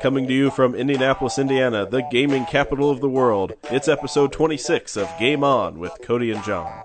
Coming to you from Indianapolis, Indiana, the gaming capital of the world. It's episode 26 of Game On with Cody and John.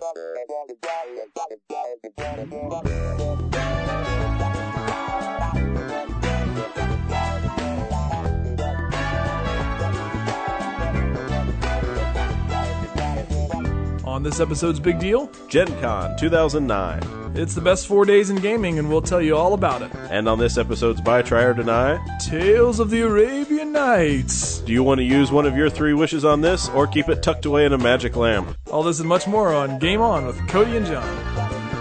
On this episode's big deal, Gen Con 2009. It's the best 4 days in gaming, and we'll tell you all about it. And on this episode's Buy, Try, or Deny, Tales of the Arabian Nights. Do you want to use one of your 3 wishes on this, or keep it tucked away in a magic lamp? All this and much more on Game On with Cody and John.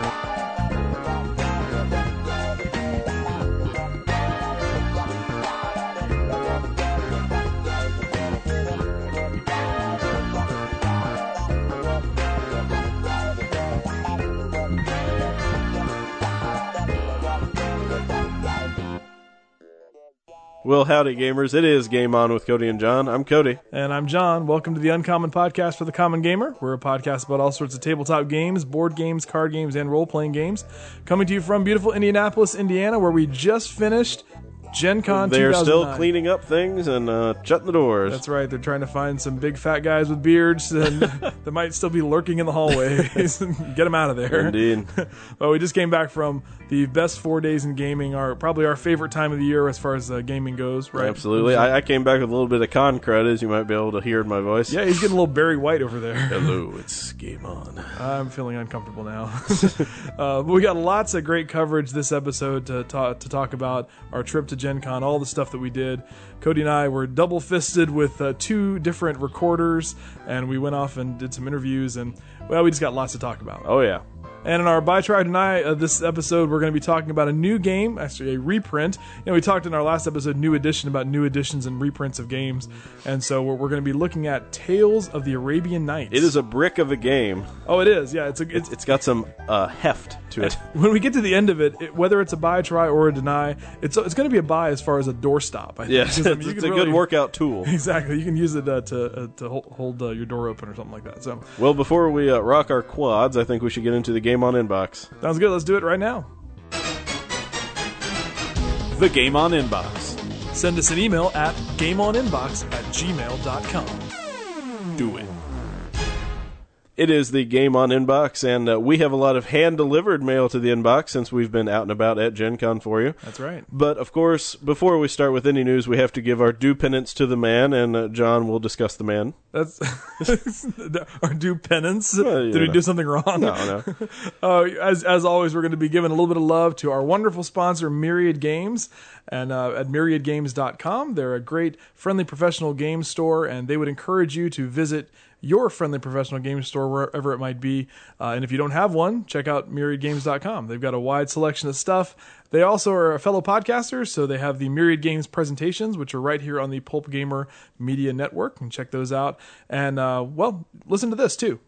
Well, howdy, gamers. It is Game On with Cody and John. I'm Cody. And I'm John. Welcome to the Uncommon Podcast for the Common Gamer. We're a podcast about all sorts of tabletop games, board games, card games, and role-playing games. Coming to you from beautiful Indianapolis, Indiana, where we just finished Gen Con 2009. They're still cleaning up things and shutting the doors. That's right. They're trying to find some big fat guys with beards and that might still be lurking in the hallways and get them out of there. Indeed. Well, we just came back from the best 4 days in gaming, probably our favorite time of the year as far as gaming goes, right? Absolutely. I came back with a little bit of con cred, as you might be able to hear in my voice. Yeah, he's getting a little Barry White over there. Hello, it's Game On. I'm feeling uncomfortable now. We got lots of great coverage this episode to talk about our trip to Gen Con, all the stuff that we did. Cody and I were double-fisted with 2 different recorders, and we went off and did some interviews, and, well, we just got lots to talk about. Oh, yeah. And in our Buy, Try, Deny this episode, we're going to be talking about a new game, actually a reprint. We talked in our last episode, New Edition, about new editions and reprints of games. And so we're going to be looking at Tales of the Arabian Nights. It is a brick of a game. Oh, it is. Yeah, it's got some heft to it. When we get to the end of it, whether it's a buy, try, or a deny, it's going to be a buy as far as a doorstop. I think. Yes, it's a good workout tool. Exactly. You can use it to hold your door open or something like that. So, well, before we rock our quads, I think we should get into the Game On Inbox. Sounds good. Let's do it right now. The Game On Inbox. Send us an email at gameoninbox@gmail.com. Do it. It is the Game On Inbox, and we have a lot of hand-delivered mail to the inbox since we've been out and about at Gen Con for you. That's right. But, of course, before we start with any news, we have to give our due penance to the man, and John will discuss the man. That's our due penance? Did we do something wrong? No. As always, we're going to be giving a little bit of love to our wonderful sponsor, Myriad Games. And at myriadgames.com, they're a great, friendly, professional game store, and they would encourage you to visit your friendly professional game store wherever it might be. And if you don't have one, check out myriadgames.com. They've got a wide selection of stuff. They also are a fellow podcaster, so they have the Myriad Games presentations, which are right here on the Pulp Gamer Media Network. And check those out. And, well, listen to this, too.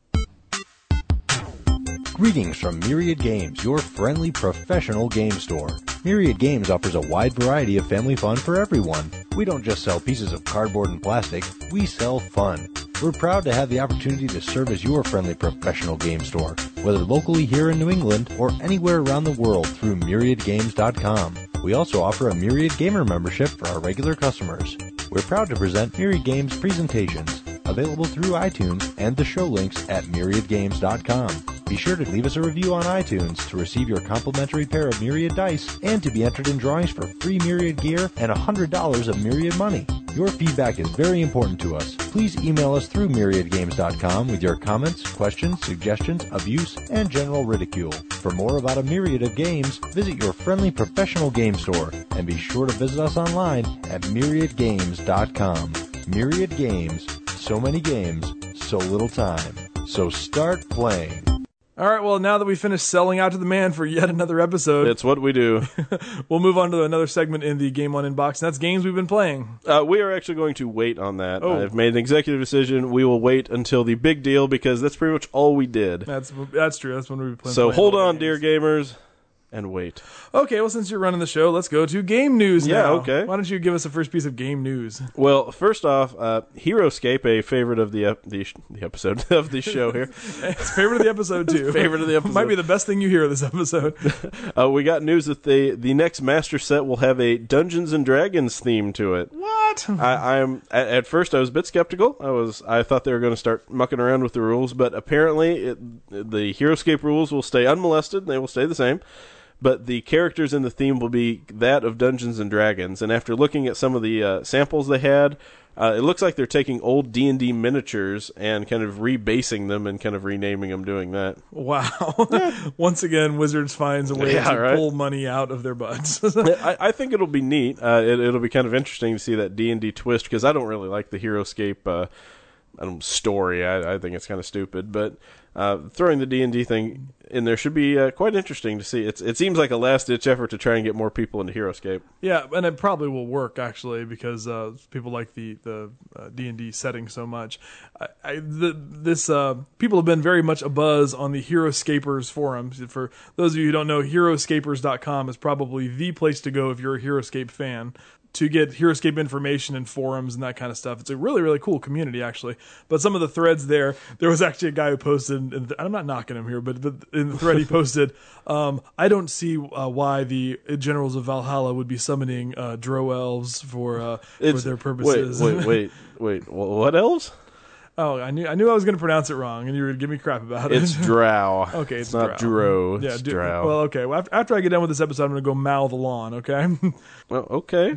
Greetings from Myriad Games, your friendly professional game store. Myriad Games offers a wide variety of family fun for everyone. We don't just sell pieces of cardboard and plastic, we sell fun. We're proud to have the opportunity to serve as your friendly professional game store, whether locally here in New England or anywhere around the world through MyriadGames.com. We also offer a Myriad Gamer membership for our regular customers. We're proud to present Myriad Games presentations, available through iTunes and the show links at MyriadGames.com. Be sure to leave us a review on iTunes to receive your complimentary pair of Myriad dice and to be entered in drawings for free Myriad gear and $100 of Myriad money. Your feedback is very important to us. Please email us through MyriadGames.com with your comments, questions, suggestions, abuse, and general ridicule. For more about a myriad of games, visit your friendly professional game store and be sure to visit us online at MyriadGames.com. Myriad Games. So many games, so little time. So start playing. All right, well, now that we finished selling out to the man for yet another episode, it's what we do. We'll move on to another segment in the Game On Inbox, and that's games we've been playing. We are actually going to wait on that. Oh. I've made an executive decision. We will wait until the big deal because that's pretty much all we did. That's true. That's when we've been playing. So hold on, dear gamers. and wait. Okay, well, since you're running the show, let's go to game news Yeah, now. okay. Why don't you give us the first piece of game news? Well, first off, HeroScape, a favorite of the episode of the show here. It's favorite of the episode, too. Favorite of the episode. Might be the best thing you hear this episode. We got news that the next Master Set will have a Dungeons and Dragons theme to it. What? I'm at first I was a bit skeptical. I thought they were going to start mucking around with the rules, but apparently the HeroScape rules will stay unmolested. They will stay the same. But the characters in the theme will be that of Dungeons and Dragons. And after looking at some of the samples they had, it looks like they're taking old D&D miniatures and kind of rebasing them and kind of renaming them, doing that. Wow. Once again, Wizards finds a way to pull money out of their butts. I think it'll be neat. It'll be kind of interesting to see that D&D twist, because I don't really like the HeroScape story. I think it's kind of stupid, but throwing the D&D thing in there should be quite interesting to see. It seems like a last-ditch effort to try and get more people into HeroScape. Yeah, and it probably will work, actually, because people like the D&D setting so much. People have been very much abuzz on the HeroScapers forums. For those of you who don't know, HeroScapers.com is probably the place to go if you're a HeroScape fan, to get HeroScape information and forums and that kind of stuff. It's a really, really cool community, actually. But some of the threads there was actually a guy who posted, and I'm not knocking him here, but in the thread he posted, I don't see why the Generals of Valhalla would be summoning Drow elves for their purposes. Wait, what elves? Oh, I knew I was going to pronounce it wrong, and you were going to give me crap about it. It's Drow. Okay, it's not Drow. Yeah, it's Drow. Well, okay. Well, after I get done with this episode, I'm going to go mow the lawn, okay? Well, okay.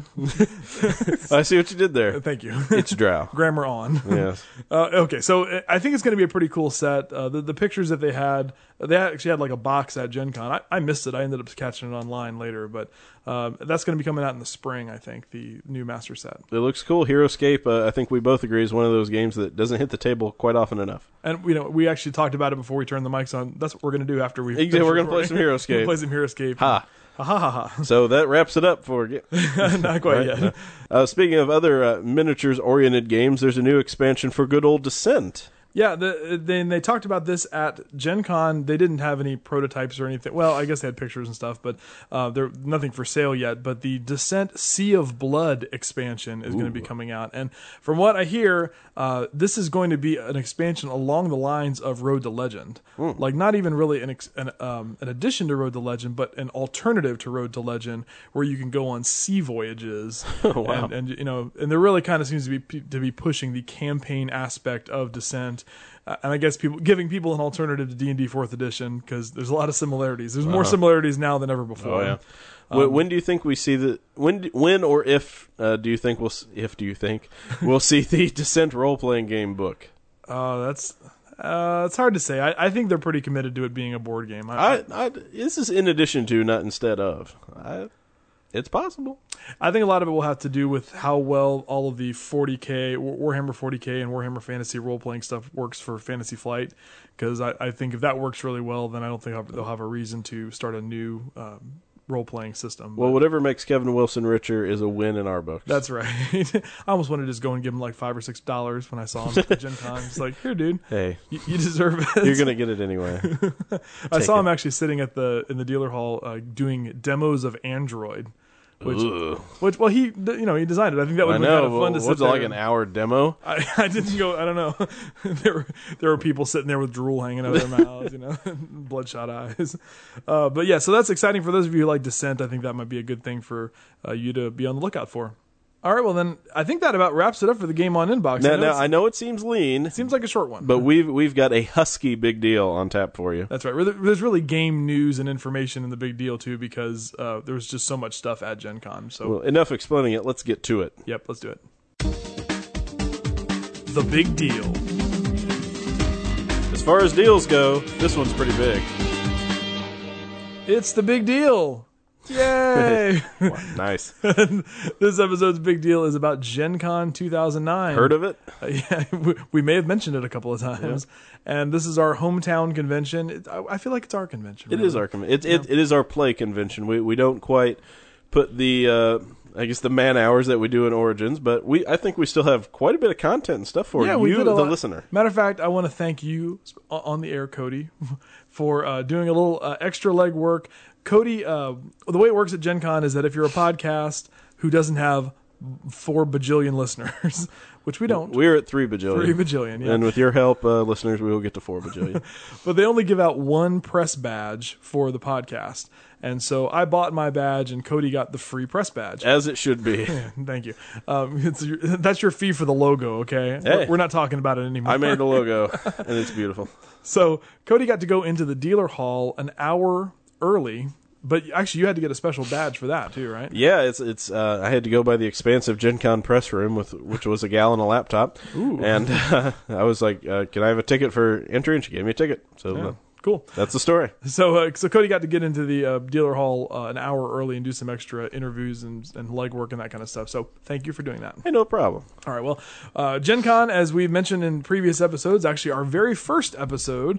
I see what you did there. Thank you. It's Drow. Grammar on. Yes. Okay, so I think it's going to be a pretty cool set. The pictures that they actually had like a box at Gen Con. I missed it. I ended up catching it online later, but that's going to be coming out in the spring, I think, the new Master Set. It looks cool. HeroScape, I think we both agree, is one of those games that doesn't hit the table quite often enough. And we actually talked about it before we turned the mics on. That's what we're going to do after we Exactly, we're going to play some HeroScape. We're going to play some HeroScape. Ha. Ha ha ha ha. So that wraps it up for you. Not quite yet. Speaking of other miniatures-oriented games, there's a new expansion for good old Descent. Yeah, then they talked about this at Gen Con. They didn't have any prototypes or anything. Well, I guess they had pictures and stuff, but there nothing for sale yet. But the Descent Sea of Blood expansion is going to be coming out. And from what I hear, this is going to be an expansion along the lines of Road to Legend. Like, not even really an addition to Road to Legend, but an alternative to Road to Legend, where you can go on sea voyages. Wow. And there really kind of seems to be pushing the campaign aspect of Descent. And I guess giving people an alternative to D&D 4th edition, because there's a lot of similarities. There's more similarities now than ever before. Oh, yeah. When do you think we see the when or if do you think we'll see the Descent role playing game book? That's it's hard to say. I think they're pretty committed to it being a board game. This is in addition to, not instead of. It's possible. I think a lot of it will have to do with how well all of the 40K, Warhammer 40K and Warhammer Fantasy role-playing stuff works for Fantasy Flight, because I think if that works really well, then I don't think they'll have a reason to start a new role-playing system. Well, whatever makes Kevin Wilson richer is a win in our books. That's right. I almost wanted to just go and give him like $5 or $6 when I saw him at Gen Con. It's like, here, dude. Hey, you deserve it. You're gonna get it anyway. I saw him actually sitting in the dealer hall doing demos of Android. Which he designed it. I think that would be kind of fun to sit there. Was it like an hour demo? I didn't go. I don't know. there were people sitting there with drool hanging out of their mouths, bloodshot eyes. But yeah, so that's exciting for those of you who like Descent. I think that might be a good thing for you to be on the lookout for. All right, well then, I think that about wraps it up for the Game on Inbox. Now, I know it seems lean. It seems like a short one. But we've got a husky big deal on tap for you. That's right. There's really game news and information in the big deal, too, because there was just so much stuff at Gen Con. So. Well, enough explaining it. Let's get to it. Yep, let's do it. The big deal. As far as deals go, this one's pretty big. It's the big deal. Yay! Nice. This episode's big deal is about Gen Con 2009. Heard of it? Yeah, we may have mentioned it a couple of times. Yeah. And this is our hometown convention. I feel like it's our convention. It is our convention. It is our play convention. We don't quite put the the man hours that we do in Origins, but I think we still have quite a bit of content and stuff for you, the listener. Matter of fact, I want to thank you on the air, Cody, for doing a little extra legwork, Cody, the way it works at Gen Con is that if you're a podcast who doesn't have 4 bajillion listeners, which we don't. We're at 3 bajillion. 3 bajillion, yeah. And with your help, listeners, we will get to 4 bajillion. But they only give out 1 press badge for the podcast. And so I bought my badge, and Cody got the free press badge. As it should be. Yeah, thank you. That's your fee for the logo, okay? Hey. We're not talking about it anymore. I made the logo, and it's beautiful. So Cody got to go into the dealer hall an hour early. But actually, you had to get a special badge for that too, right? Yeah, it's. I had to go by the expansive Gen Con press room, which was a gal and a laptop. Ooh. And I was like, "Can I have a ticket for entry?" And she gave me a ticket. So Yeah. Cool. that's the story. So Cody got to get into the dealer hall an hour early and do some extra interviews and legwork and that kind of stuff. So thank you for doing that. Hey, no problem. All right. Well, Gen Con, as we've mentioned in previous episodes, actually our very first episode,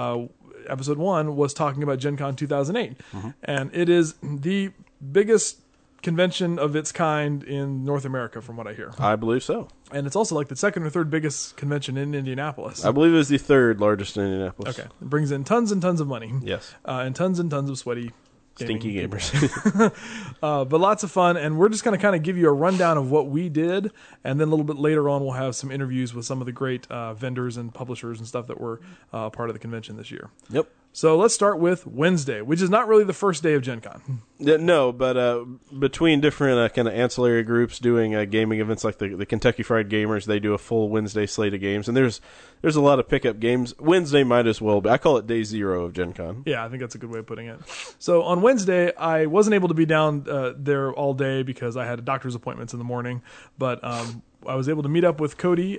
episode 1, was talking about Gen Con 2008. And it is the biggest convention of its kind in North America, from what I hear. I believe so. And it's also like the second or third biggest convention in Indianapolis. I believe it is the 3rd largest in Indianapolis. Okay. It brings in tons and tons of money. Yes. And tons of sweaty Stinky gaming gamers. but lots of fun, and we're just going to kind of give you a rundown of what we did, and then a little bit later on we'll have some interviews with some of the great vendors and publishers and stuff that were part of the convention this year. Yep. So let's start with Wednesday, which is not really the first day of Gen Con. Yeah, no, but between different kind of ancillary groups doing gaming events like the Kentucky Fried Gamers, they do a full Wednesday slate of games, and there's a lot of pickup games. Wednesday might as well be. I call it day 0 of Gen Con. Yeah, I think that's a good way of putting it. So on Wednesday, I wasn't able to be down there all day because I had doctor's appointments in the morning, but I was able to meet up with Cody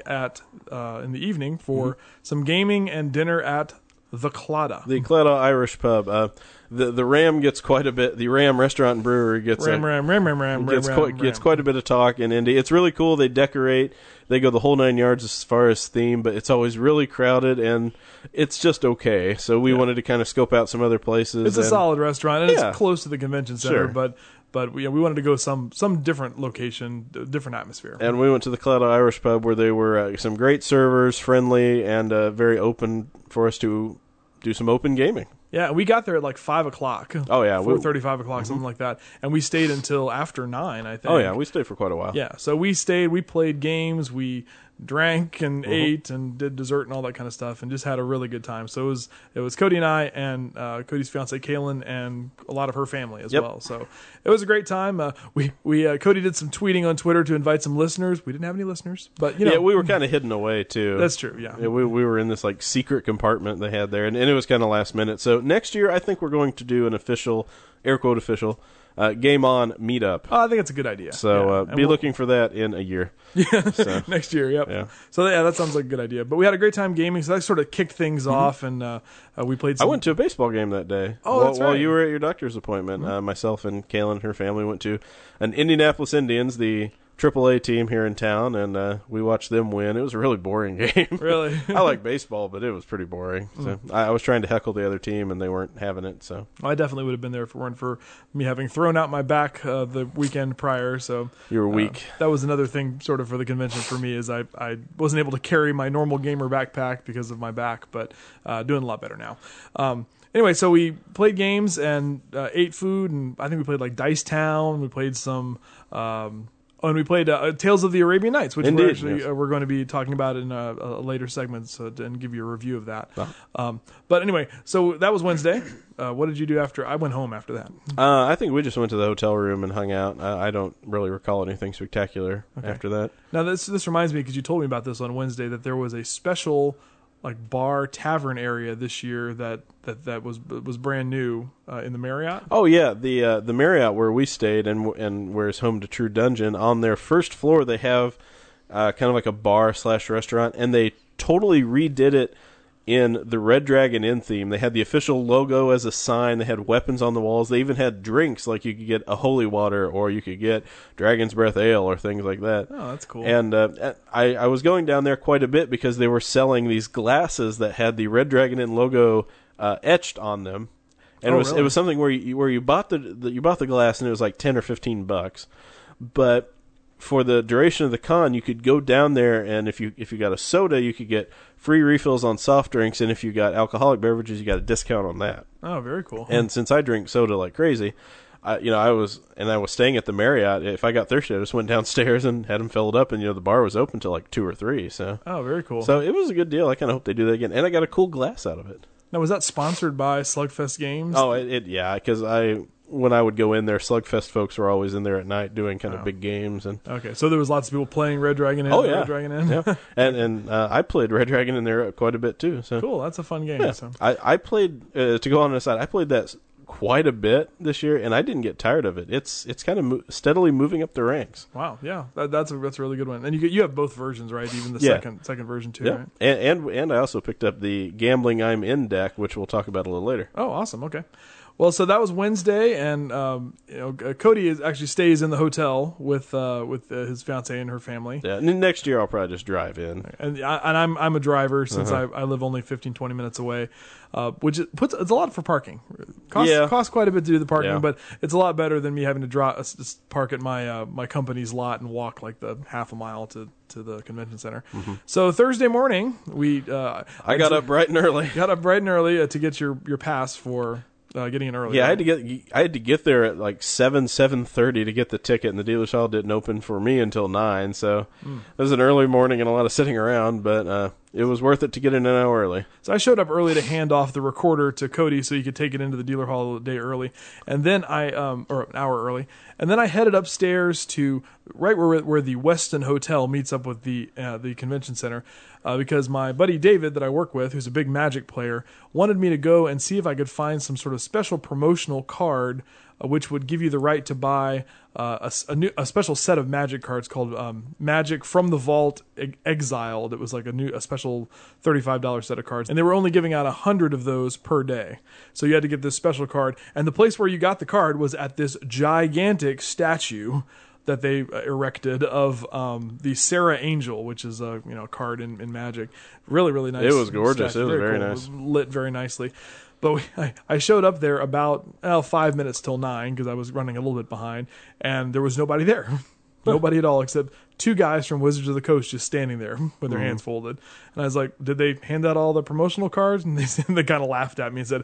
in the evening for some gaming and dinner at the Claddagh. The Claddagh Irish Pub. The Ram gets quite a bit. The Ram Restaurant and Brewery gets quite a bit of talk in Indy. It's really cool. They decorate. They go the whole 9 yards as far as theme, but it's always really crowded, and it's just okay. So we wanted to kind of scope out some other places. It's a solid restaurant, and Yeah. it's close to the convention center, Sure. but we wanted to go some different location, different atmosphere. And we went to the Claddagh Irish Pub where they were some great servers, friendly, and very open for us to do some open gaming. Yeah, we got there at like 5 o'clock. Oh, yeah. 4:30, 5 o'clock, something like that. And we stayed until after 9, I think. Oh, yeah. We stayed for quite a while. Yeah, so we stayed, we played games, we drank and ate and did dessert and all that kind of stuff and just had a really good time. So it was Cody and I and Cody's fiance Kaylin and a lot of her family as well. So it was a great time. We Cody did some tweeting on Twitter to invite some listeners. We didn't have any listeners, but you know. Yeah, we were kind of hidden away too. That's true, yeah. We were in this like secret compartment they had there, and it was kind of last minute. So next year I think we're going to do an official, air quote official, Game On meetup. I think it's a good idea. So be looking for that in a year. Yeah, So, next year. Yep. Yeah. So yeah, that sounds like a good idea. But we had a great time gaming, so that sort of kicked things off, and we played. I Some... went to a baseball game that day. Oh, that's while right. you were at your doctor's appointment. Myself and Kaylin and her family went to an Indianapolis Indians, the AAA team here in town, and we watched them win. It was a really boring game. Really? I like baseball, but it was pretty boring. So I was trying to heckle the other team, and they weren't having it. So I definitely would have been there if it weren't for me having thrown out my back the weekend prior. So you were weak. That was another thing sort of for the convention for me is I wasn't able to carry my normal gamer backpack because of my back, but doing a lot better now. Anyway, so we played games and ate food, and I think we played like Dice Town. We played some... and we played Tales of the Arabian Nights, which Indeed, we're going to be talking about in a later segment and give you a review of that. Oh. But anyway, so that was Wednesday. What did you do after? I went home after that. I think we just went to the hotel room and hung out. I don't really recall anything spectacular after that. Now this reminds me, because you told me about this on Wednesday, that there was a special like bar tavern area this year that was brand new in the Marriott. Oh yeah, the Marriott where we stayed and where it's home to True Dungeon. On their first floor, they have kind of like a bar / restaurant, and they totally redid it in the Red Dragon Inn theme. They had the official logo as a sign. They had weapons on the walls. They even had drinks, like you could get a holy water or you could get Dragon's Breath Ale or things like that. Oh, that's cool. And I was going down there quite a bit because they were selling these glasses that had the Red Dragon Inn logo etched on them. And really? it was something where you bought the glass and it was like $10 or $15, but for the duration of the con, you could go down there, and if you got a soda, you could get free refills on soft drinks, and if you got alcoholic beverages, you got a discount on that. Oh, very cool. And since I drink soda like crazy, I was staying at the Marriott. If I got thirsty, I just went downstairs and had them filled up, and the bar was open till like 2 or 3. So very cool. So it was a good deal. I kind of hope they do that again, and I got a cool glass out of it. Now, was that sponsored by Slugfest Games? Oh, yeah, because when I would go in there, Slugfest folks were always in there at night doing kind of big games. And okay, so there was lots of people playing Red Dragon Inn. Oh, yeah. Red Dragon Inn. Yeah. and I played Red Dragon in there quite a bit too. So cool, that's a fun game. Yeah. So. I played to go on the side. I played that quite a bit this year, and I didn't get tired of it. It's kind of steadily moving up the ranks. Wow, yeah, that's a really good one. And you have both versions, right? Even the second version too, yeah. right? And I also picked up the Gambling I'm In deck, which we'll talk about a little later. Oh, awesome. Okay. Well, so that was Wednesday, and Cody actually stays in the hotel with his fiancée and her family. Yeah, and next year I'll probably just drive in. And I'm a driver since I live only 15-20 minutes away, which it's a lot for parking. Costs quite a bit to do the parking, but it's a lot better than me having to just park at my company's lot and walk like the half a mile to the convention center. Mm-hmm. So Thursday morning I got up bright and early. Got up bright and early to get your pass for. Getting in early. Yeah, I had to get there at like 7:30 to get the ticket, and the dealer's hall didn't open for me until 9. So it was an early morning and a lot of sitting around, but it was worth it to get in an hour early. So I showed up early to hand off the recorder to Cody so he could take it into the dealer hall a day early, and then or an hour early, and then I headed upstairs to right where the Westin Hotel meets up with the convention center. Because my buddy David that I work with, who's a big Magic player, wanted me to go and see if I could find some sort of special promotional card which would give you the right to buy a special set of Magic cards called Magic from the Vault Exiled. It was like a special $35 set of cards, and they were only giving out 100 of those per day. So you had to get this special card, and the place where you got the card was at this gigantic statue that they erected of the Sarah Angel, which is a card in Magic. Really, really nice. It was gorgeous. Statue. It was very cool. nice. It was lit very nicely. But I showed up there about 5 minutes till 9 because I was running a little bit behind, and there was nobody there. Nobody at all except 2 guys from Wizards of the Coast just standing there with their hands folded. And I was like, did they hand out all the promotional cards? And they kind of laughed at me and said,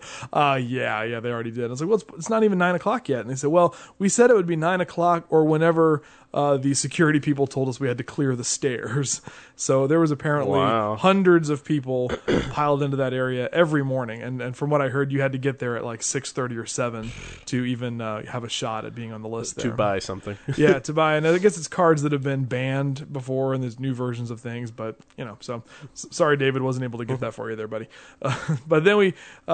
yeah, they already did. I was like, well, it's not even 9 o'clock yet. And they said, well, we said it would be 9 o'clock or whenever the security people told us we had to clear the stairs. So there was apparently hundreds of people piled into that area every morning. And from what I heard, you had to get there at like 6:30 or 7 to even have a shot at being on the list there. To buy something. Yeah, to buy. And I guess it's cards that have been banned before, and there's new versions of things. But, so sorry David wasn't able to get that for you there, buddy. But then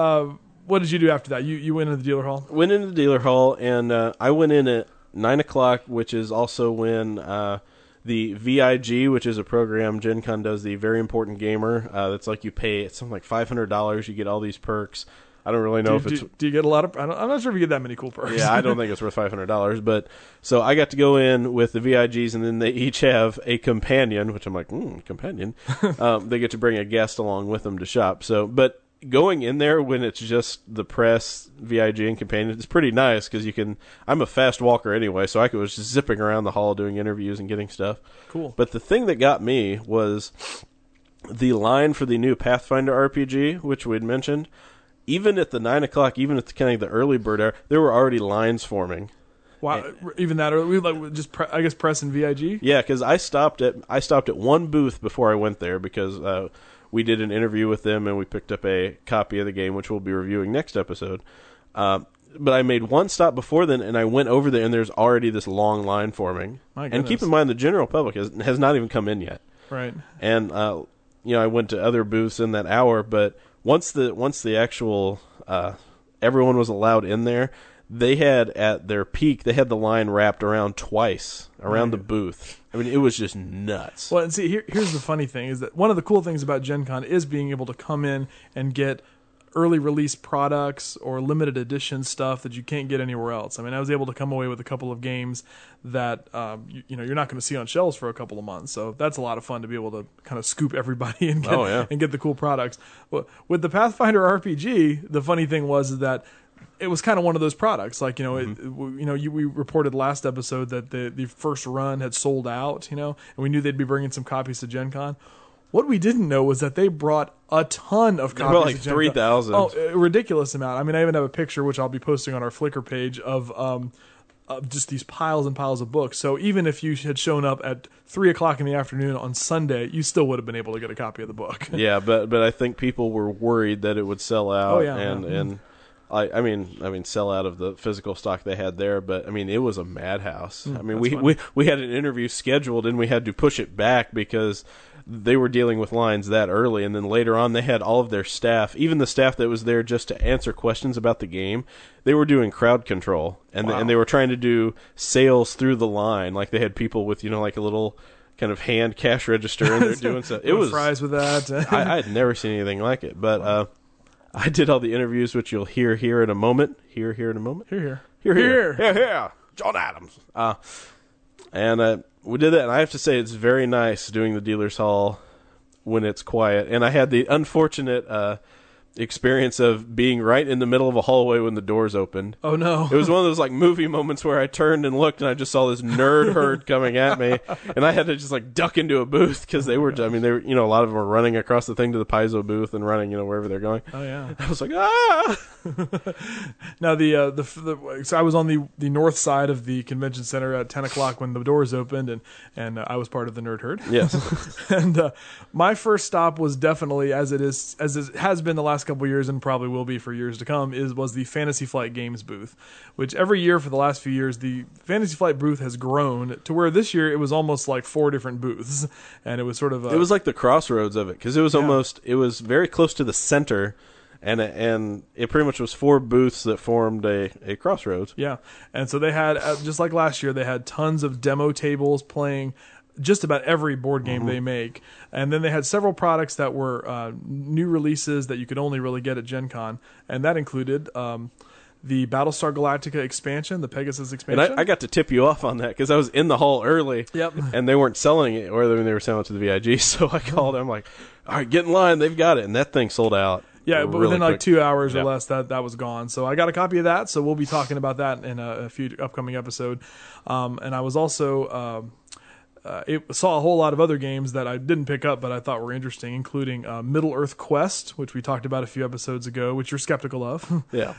what did you do after that? You went into the dealer hall? Went into the dealer hall, and I went in at 9 o'clock, which is also when the VIG, which is a program Gen Con does, the Very Important Gamer. That's like you pay something like $500. You get all these perks. I don't really know do you get a lot of... I'm not sure if you get that many cool perks. Yeah, I don't think it's worth $500. But so I got to go in with the VIGs, and then they each have a companion, which I'm like, companion. They get to bring a guest along with them to shop. So, but going in there when it's just the press, VIG, and companion, it's pretty nice because I'm a fast walker anyway, so I was just zipping around the hall doing interviews and getting stuff. Cool. But the thing that got me was the line for the new Pathfinder RPG, which we'd mentioned. Even at the 9 o'clock, even at the kind of the early bird hour, there were already lines forming. Wow, even that early? I guess press and VIG? Yeah, because I stopped at one booth before I went there because we did an interview with them and we picked up a copy of the game, which we'll be reviewing next episode. But I made one stop before then, and I went over there, and there's already this long line forming. My goodness. And keep in mind, the general public has not even come in yet. Right. And I went to other booths in that hour, but once the actual everyone was allowed in there, they had at their peak the line wrapped around twice around the booth. I mean, it was just nuts. Well, and see, here's the funny thing is that one of the cool things about Gen Con is being able to come in and get early release products or limited edition stuff that you can't get anywhere else. I mean, I was able to come away with a couple of games that you're not going to see on shelves for a couple of months. So that's a lot of fun to be able to kind of scoop everybody and get, and get the cool products. Well, with the Pathfinder RPG, the funny thing was that it was kind of one of those products. Like, Mm-hmm. we reported last episode that the first run had sold out, and we knew they'd be bringing some copies to Gen Con. What we didn't know was that they brought a ton of copies. Brought like to Gen Con. 3,000. Oh, a ridiculous amount. I mean, I even have a picture, which I'll be posting on our Flickr page, of just these piles and piles of books. So even if you had shown up at 3:00 in the afternoon on Sunday, you still would have been able to get a copy of the book. Yeah, but I think people were worried that it would sell out. Oh, yeah, and I mean, sell out of the physical stock they had there. But I mean, it was a madhouse. I mean, we had an interview scheduled and we had to push it back because they were dealing with lines that early, and then later on they had all of their staff, even the staff that was there just to answer questions about the game, they were doing crowd control, and Wow. and they were trying to do sales through the line. Like they had people with like a little kind of hand cash register, and they're doing stuff. It was fries with that. I had never seen anything like it, but I did all the interviews, which you'll hear here in a moment. Hear in a moment. Here. John Adams. And we did that, and I have to say it's very nice doing the dealer's hall when it's quiet. And I had the unfortunate experience of being right in the middle of a hallway when the doors opened. Oh, no. It was one of those like movie moments where I turned and looked and I just saw this nerd herd coming at me, and I had to just like duck into a booth because they were a lot of them were running across the thing to the Paizo booth and running wherever they're going. Oh, yeah. I was like, ah. Now, so I was on the north side of the convention center at 10:00 when the doors opened, and I was part of the nerd herd. Yes. And my first stop was definitely, as it has been the last couple of years and probably will be for years to come, was the Fantasy Flight Games booth, which every year for the last few years the Fantasy Flight booth has grown to where this year it was almost like 4 different booths, and it was sort of it was like the crossroads of it because it was it was very close to the center. And it pretty much was 4 booths that formed a crossroads. Yeah, and so they had, just like last year, they had tons of demo tables playing just about every board game they make. And then they had several products that were new releases that you could only really get at Gen Con, and that included the Battlestar Galactica expansion, the Pegasus expansion. And I got to tip you off on that because I was in the hall early. Yep. And they weren't selling it, or they were selling it to the VIG. So I called. I'm like, all right, get in line. They've got it. And that thing sold out. Yeah, but really within like quick. 2 hours or less, that was gone. So I got a copy of that. So we'll be talking about that in a few upcoming episode. And I was also saw a whole lot of other games that I didn't pick up, but I thought were interesting, including Middle Earth Quest, which we talked about a few episodes ago, which you're skeptical of. Yeah.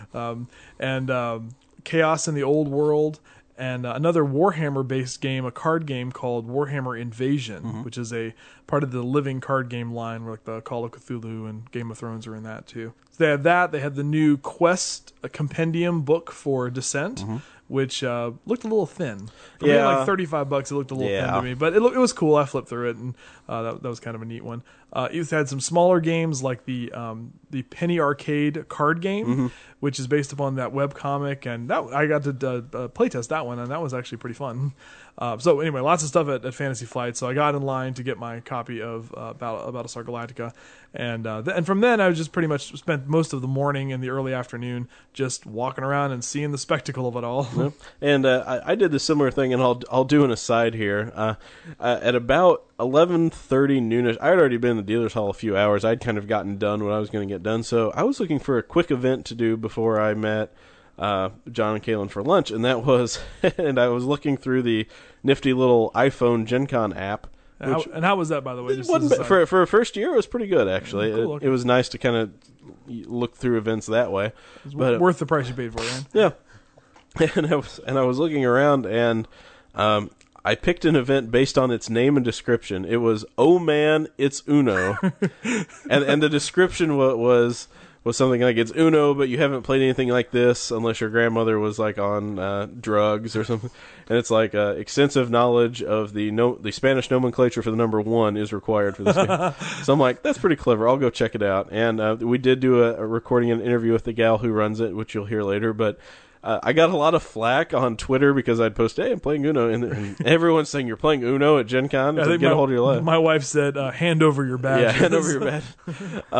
And Chaos in the Old World. And another Warhammer-based game, a card game called Warhammer Invasion, which is a part of the living card game line, where like the Call of Cthulhu and Game of Thrones are in that too. So they had that. They had the new Quest compendium book for Descent, which looked a little thin. For me, like $35, it looked a little thin to me, but it was cool. I flipped through it, and that was kind of a neat one. It had some smaller games like the Penny Arcade card game, which is based upon that webcomic, and that I got to playtest that one, and that was actually pretty fun. So anyway, lots of stuff at Fantasy Flight. So I got in line to get my copy of Battlestar Galactica, and from then I just pretty much spent most of the morning and the early afternoon just walking around and seeing the spectacle of it all. Yep. And I did the similar thing, and I'll do an aside here. At about 11:30 noonish, I had already been in the dealer's hall a few hours. I'd kind of gotten done what I was going to get done, so I was looking for a quick event to do before I met John and Kaylin for lunch, and that was, and I was looking through the nifty little iPhone Gen Con app. And how was that, by the way? Just for a first year, it was pretty good, actually. Cool, okay. It was nice to kind of look through events that way. It's but worth the price you paid for it. Yeah. And I was looking around, and I picked an event based on its name and description. It was "Oh Man, It's Uno," and the description was something like, it's Uno, but you haven't played anything like this unless your grandmother was like on drugs or something. And it's like extensive knowledge of the Spanish nomenclature for the number 1 is required for this game. So I'm like, that's pretty clever. I'll go check it out. And we did do a recording and interview with the gal who runs it, which you'll hear later. But I got a lot of flack on Twitter because I'd post, hey, I'm playing Uno. And everyone's saying, you're playing Uno at Gen Con? Get a hold of your life. My wife said, hand over your badge. Yeah, hand over your badge.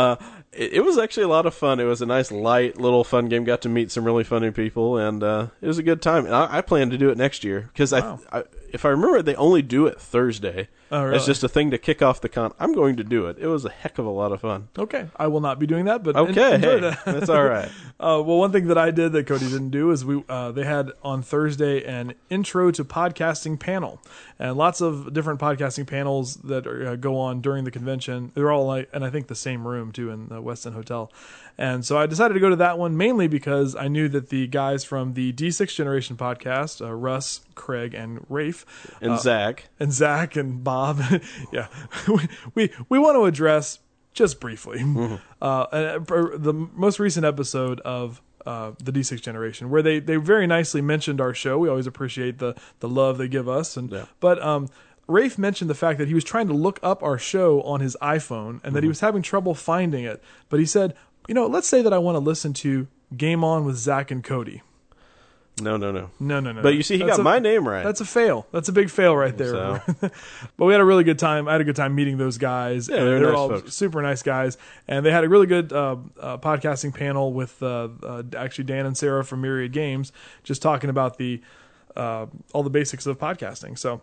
It was actually a lot of fun. It was a nice, light, little fun game. Got to meet some really funny people, and it was a good time. And I plan to do it next year because Wow. if I remember, they only do it Thursday. Oh, really? It's just a thing to kick off the con. I'm going to do it. It was a heck of a lot of fun. Okay, I will not be doing that, but Okay, enjoy hey, that. that's all right. Well, one thing that I did that Cody didn't do is they had on Thursday an intro to podcasting panel, and lots of different podcasting panels that go on during the convention. They're all and I think the same room too in the West End Hotel. And so I decided to go to that one mainly because I knew that the guys from the D6 Generation podcast, Russ, Craig, and Rafe, And Zach. and Bob, yeah, we want to address just briefly the most recent episode of the D6 Generation, where they very nicely mentioned our show. We always appreciate the love they give us, but Rafe mentioned the fact that he was trying to look up our show on his iPhone and that he was having trouble finding it. But he said, let's say that I want to listen to Game On with Zach and Cody. No. No. But you see, he got my name right. That's a fail. That's a big fail right there. So. But we had a really good time. I had a good time meeting those guys. Yeah, they're They're nice all folks. super nice guys. And they had a really good podcasting panel with actually Dan and Sarah from Myriad Games, just talking about all the basics of podcasting. So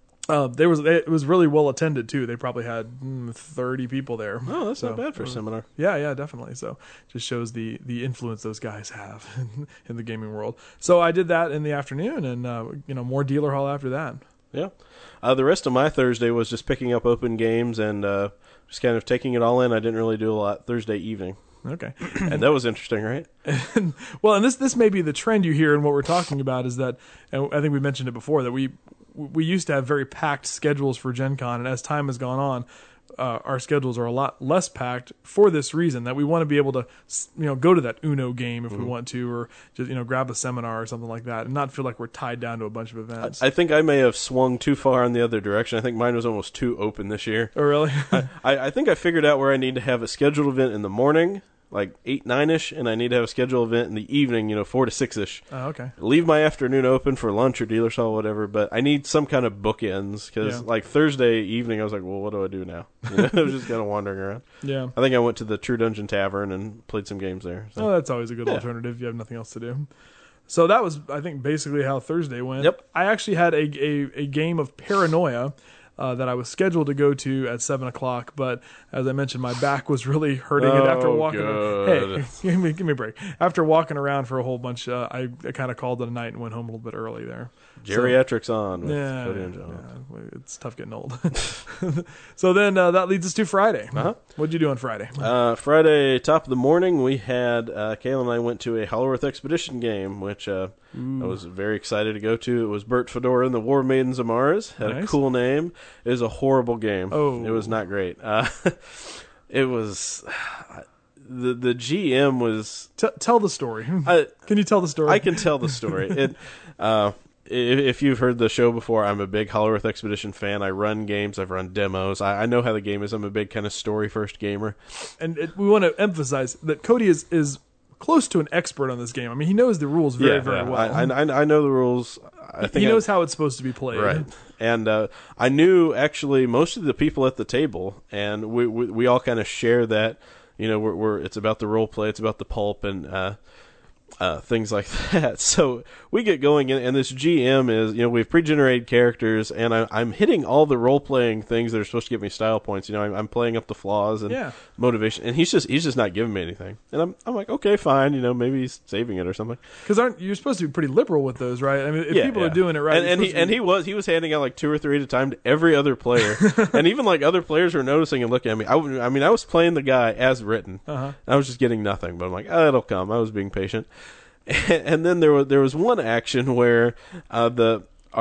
it was really well attended too. They probably had 30 people there. Oh, that's not bad for a seminar. Yeah, definitely. So just shows the influence those guys have in the gaming world. So I did that in the afternoon, and more dealer hall after that. Yeah. The rest of my Thursday was just picking up open games and just kind of taking it all in. I didn't really do a lot Thursday evening. Okay. And that was interesting, right? Well, and this may be the trend you hear in what we're talking about is that, and I think we mentioned it before, that we used to have very packed schedules for Gen Con, and as time has gone on, our schedules are a lot less packed for this reason, that we want to be able to go to that Uno game if we want to, or just grab a seminar or something like that, and not feel like we're tied down to a bunch of events. I think I may have swung too far in the other direction. I think mine was almost too open this year. Oh, really? I think I figured out where I need to have a scheduled event in the morning, like 8, 9-ish, and I need to have a scheduled event in the evening, 4 to 6-ish. Oh, okay. Leave my afternoon open for lunch or dealer hall, whatever, but I need some kind of bookends, because like Thursday evening, I was like, well, what do I do now? I was just kind of wandering around. Yeah. I think I went to the True Dungeon Tavern and played some games there. So. Oh, that's always a good alternative if you have nothing else to do. So that was, I think, basically how Thursday went. Yep. I actually had a game of Paranoia that I was scheduled to go to at 7 o'clock, but as I mentioned, my back was really hurting. And after walking, good. hey, give me a break. After walking around for a whole bunch, I kind of called it a night and went home a little bit early there. Geriatrics on with Yeah, Cody and John. it's tough getting old. So then that leads us to Friday. Uh-huh. What'd you do on Friday? Friday, top of the morning, we had Kayla and I went to a Hollow Earth Expedition game, which I was very excited to go to. It was Bert Fedora and the War Maidens of Mars. Had a cool name. It was a horrible game. Oh. It was not great. It was... The GM was... Tell the story. Can you tell the story? I can tell the story. If you've heard the show before, I'm a big Hollow Earth Expedition fan. I run games. I've run demos. I know how the game is. I'm a big kind of story-first gamer. And we want to emphasize that Cody is close to an expert on this game. I mean, he knows the rules very well. I know the rules. I think he knows how it's supposed to be played. Right. And I knew, actually, most of the people at the table, and we all kind of share that, it's about the role play, it's about the pulp, and things like that. So we get going, and this GM is, we've pre-generated characters, and I'm hitting all the role-playing things that are supposed to give me style points. I'm playing up the flaws and motivation, and he's just not giving me anything. And I'm like, okay, fine, maybe he's saving it or something. Because you're supposed to be pretty liberal with those, right? I mean, if people are doing it right, and he was handing out like 2 or 3 at a time to every other player, and even like other players were noticing and looking at me. I was playing the guy as written. I was just getting nothing, but I'm like, it'll come. I was being patient. And then there was one action where the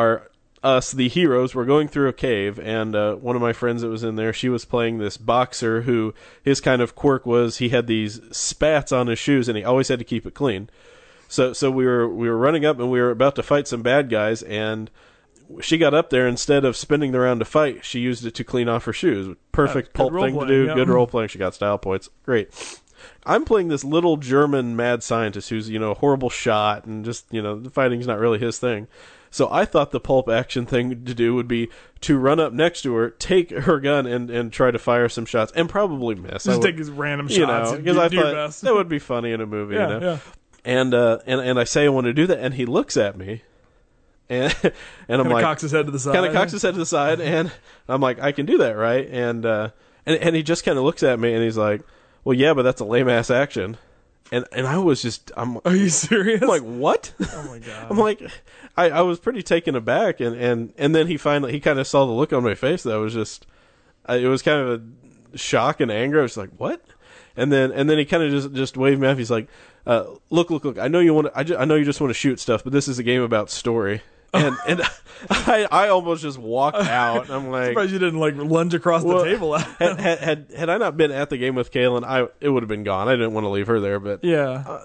heroes were going through a cave, and one of my friends that was in there, she was playing this boxer who his kind of quirk was he had these spats on his shoes, and he always had to keep it clean. So we were running up, and we were about to fight some bad guys, and she got up there, instead of spinning the round to fight, she used it to clean off her shoes. Perfect pulp thing to do. Good role playing. She got style points. Great. I'm playing this little German mad scientist who's, a horrible shot, and just, the fighting's not really his thing. So I thought the pulp action thing to do would be to run up next to her, take her gun, and try to fire some shots, and probably miss. Just take his random shots. Because I thought that would be funny in a movie. Yeah. And I say I want to do that, and he looks at me, and I'm Kinda like, cocks his head to the side. kind of cocks his head to the side, and I'm like, I can do that, right? And he just kind of looks at me, and he's like, well, yeah, but that's a lame ass action. And I was just, Are you serious? I'm like, what? Oh my god! I'm like, I was pretty taken aback, and then he kind of saw the look on my face that was just, it was kind of a shock and anger. I was like, what? And then he kind of just waved me off. He's like, look. I know you want to. I know you just want to shoot stuff, but this is a game about story. And I almost just walked out. I'm like, surprised you didn't like lunge across the table. had I not been at the game with Kaylin, it would have been gone. I didn't want to leave her there, but yeah,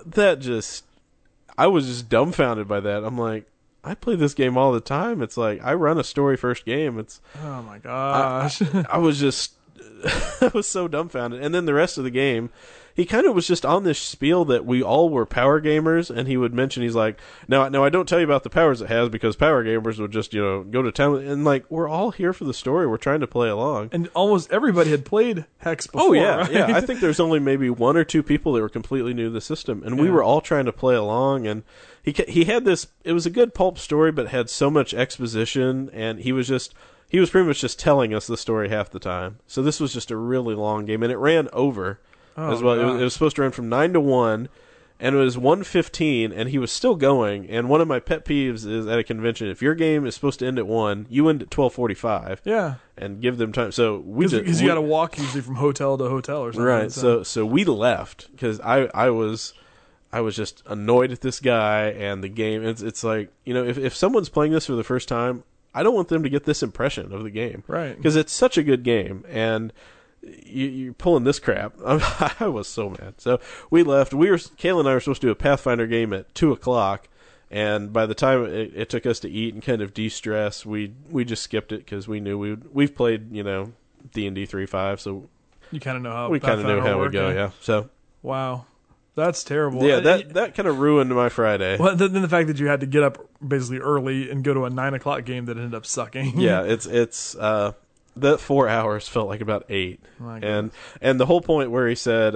I was just dumbfounded by that. I'm like, I play this game all the time. It's like I run a story first game. Oh my gosh! I was just I was so dumbfounded. And then the rest of the game, he kind of was just on this spiel that we all were power gamers, and he would mention, he's like, now I don't tell you about the powers it has, because power gamers would just, go to town, and like, we're all here for the story, we're trying to play along. And almost everybody had played Hex before. Oh yeah, right? yeah. I think there's only maybe one or two people that were completely new to the system, and we were all trying to play along, and he had this, it was a good pulp story, but had so much exposition, and he was pretty much just telling us the story half the time. So this was just a really long game, and it ran over as well. It was supposed to run from 9 to 1, and it was 1:15, and he was still going. And one of my pet peeves is at a convention, if your game is supposed to end at 1, you end at 12:45. Yeah. And give them time. So because you got to walk usually from hotel to hotel or something. Right. So we left because I was just annoyed at this guy and the game. It's like, if someone's playing this for the first time, I don't want them to get this impression of the game. Right. Because it's such a good game, and you're pulling this crap. I was so mad. So we left. Kayla and I were supposed to do a Pathfinder game at 2:00, and by the time it took us to eat and kind of de-stress, we just skipped it because we knew we've played, D&D 3.5, so you kind of know how we kind of knew how it would go. Yeah. So wow. That's terrible. Yeah, that kind of ruined my Friday. Well, then the fact that you had to get up basically early and go to a 9:00 game that ended up sucking. Yeah, it's that 4 hours felt like about 8, and the whole point where he said,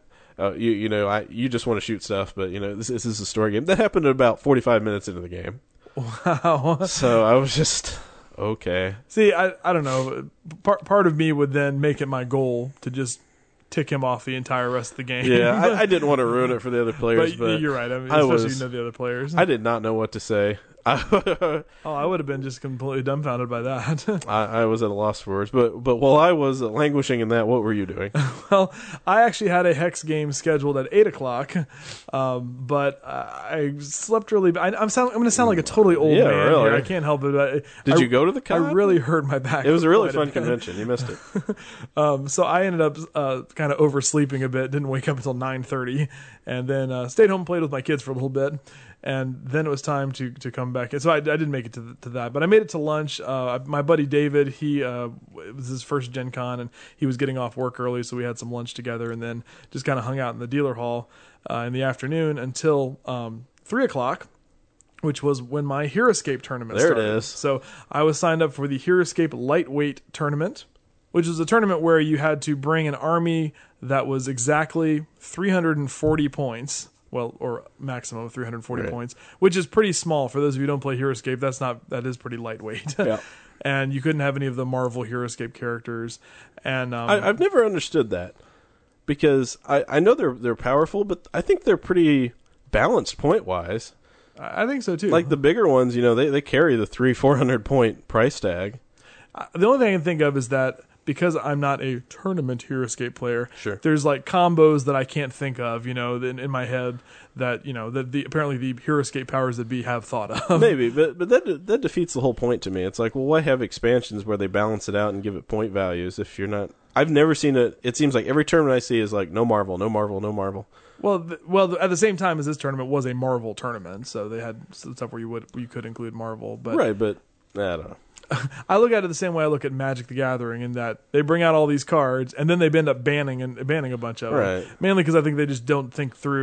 you just want to shoot stuff, but this is a story game. That happened about 45 minutes into the game. Wow. So I was just okay. See, I don't know. Part of me would then make it my goal to just tick him off the entire rest of the game. Yeah, I didn't want to ruin it for the other players, but you're right. I mean, especially you know the other players. I did not know what to say. I would have been just completely dumbfounded by that. I was at a loss for words, but while I was languishing in that, what were you doing? Well, I actually had a Hex game scheduled at 8:00, but I slept really. I'm going to sound like a totally old man really. here. I can't help it. Did you go to the con? I really hurt my back. It was a really fun convention. You missed it. So I ended up kind of oversleeping a bit. Didn't wake up until 9:30, and then stayed home and played with my kids for a little bit. And then it was time to come back. And so I didn't make it to that, but I made it to lunch. My buddy David, it was his first Gen Con, and he was getting off work early, so we had some lunch together, and then just kind of hung out in the dealer hall in the afternoon until 3:00, which was when my Heroescape tournament started. There it is. So I was signed up for the Heroescape Lightweight Tournament, which was a tournament where you had to bring an army that was exactly 340 points. Well, or maximum of 340 points, which is pretty small for those of you who don't play Heroescape. That is pretty lightweight. Yeah. And you couldn't have any of the Marvel Heroescape characters. And I've never understood that, because I know they're powerful, but I think they're pretty balanced point wise. I think so too. Like the bigger ones, they carry the 300-400 point price tag. The only thing I can think of is that, because I'm not a tournament Heroescape player, sure, there's like combos that I can't think of, in my head that, that apparently the Heroescape powers that be have thought of. Maybe, but that defeats the whole point to me. It's like, well, why have expansions where they balance it out and give it point values if you're not... I've never seen it. It seems like every tournament I see is like, no Marvel, no Marvel, no Marvel. Well, at the same time as this tournament was a Marvel tournament, so they had stuff where you could include Marvel. But right, but I don't know. I look at it the same way I look at Magic the Gathering, in that they bring out all these cards and then they end up banning a bunch of them. Right. Mainly because I think they just don't think through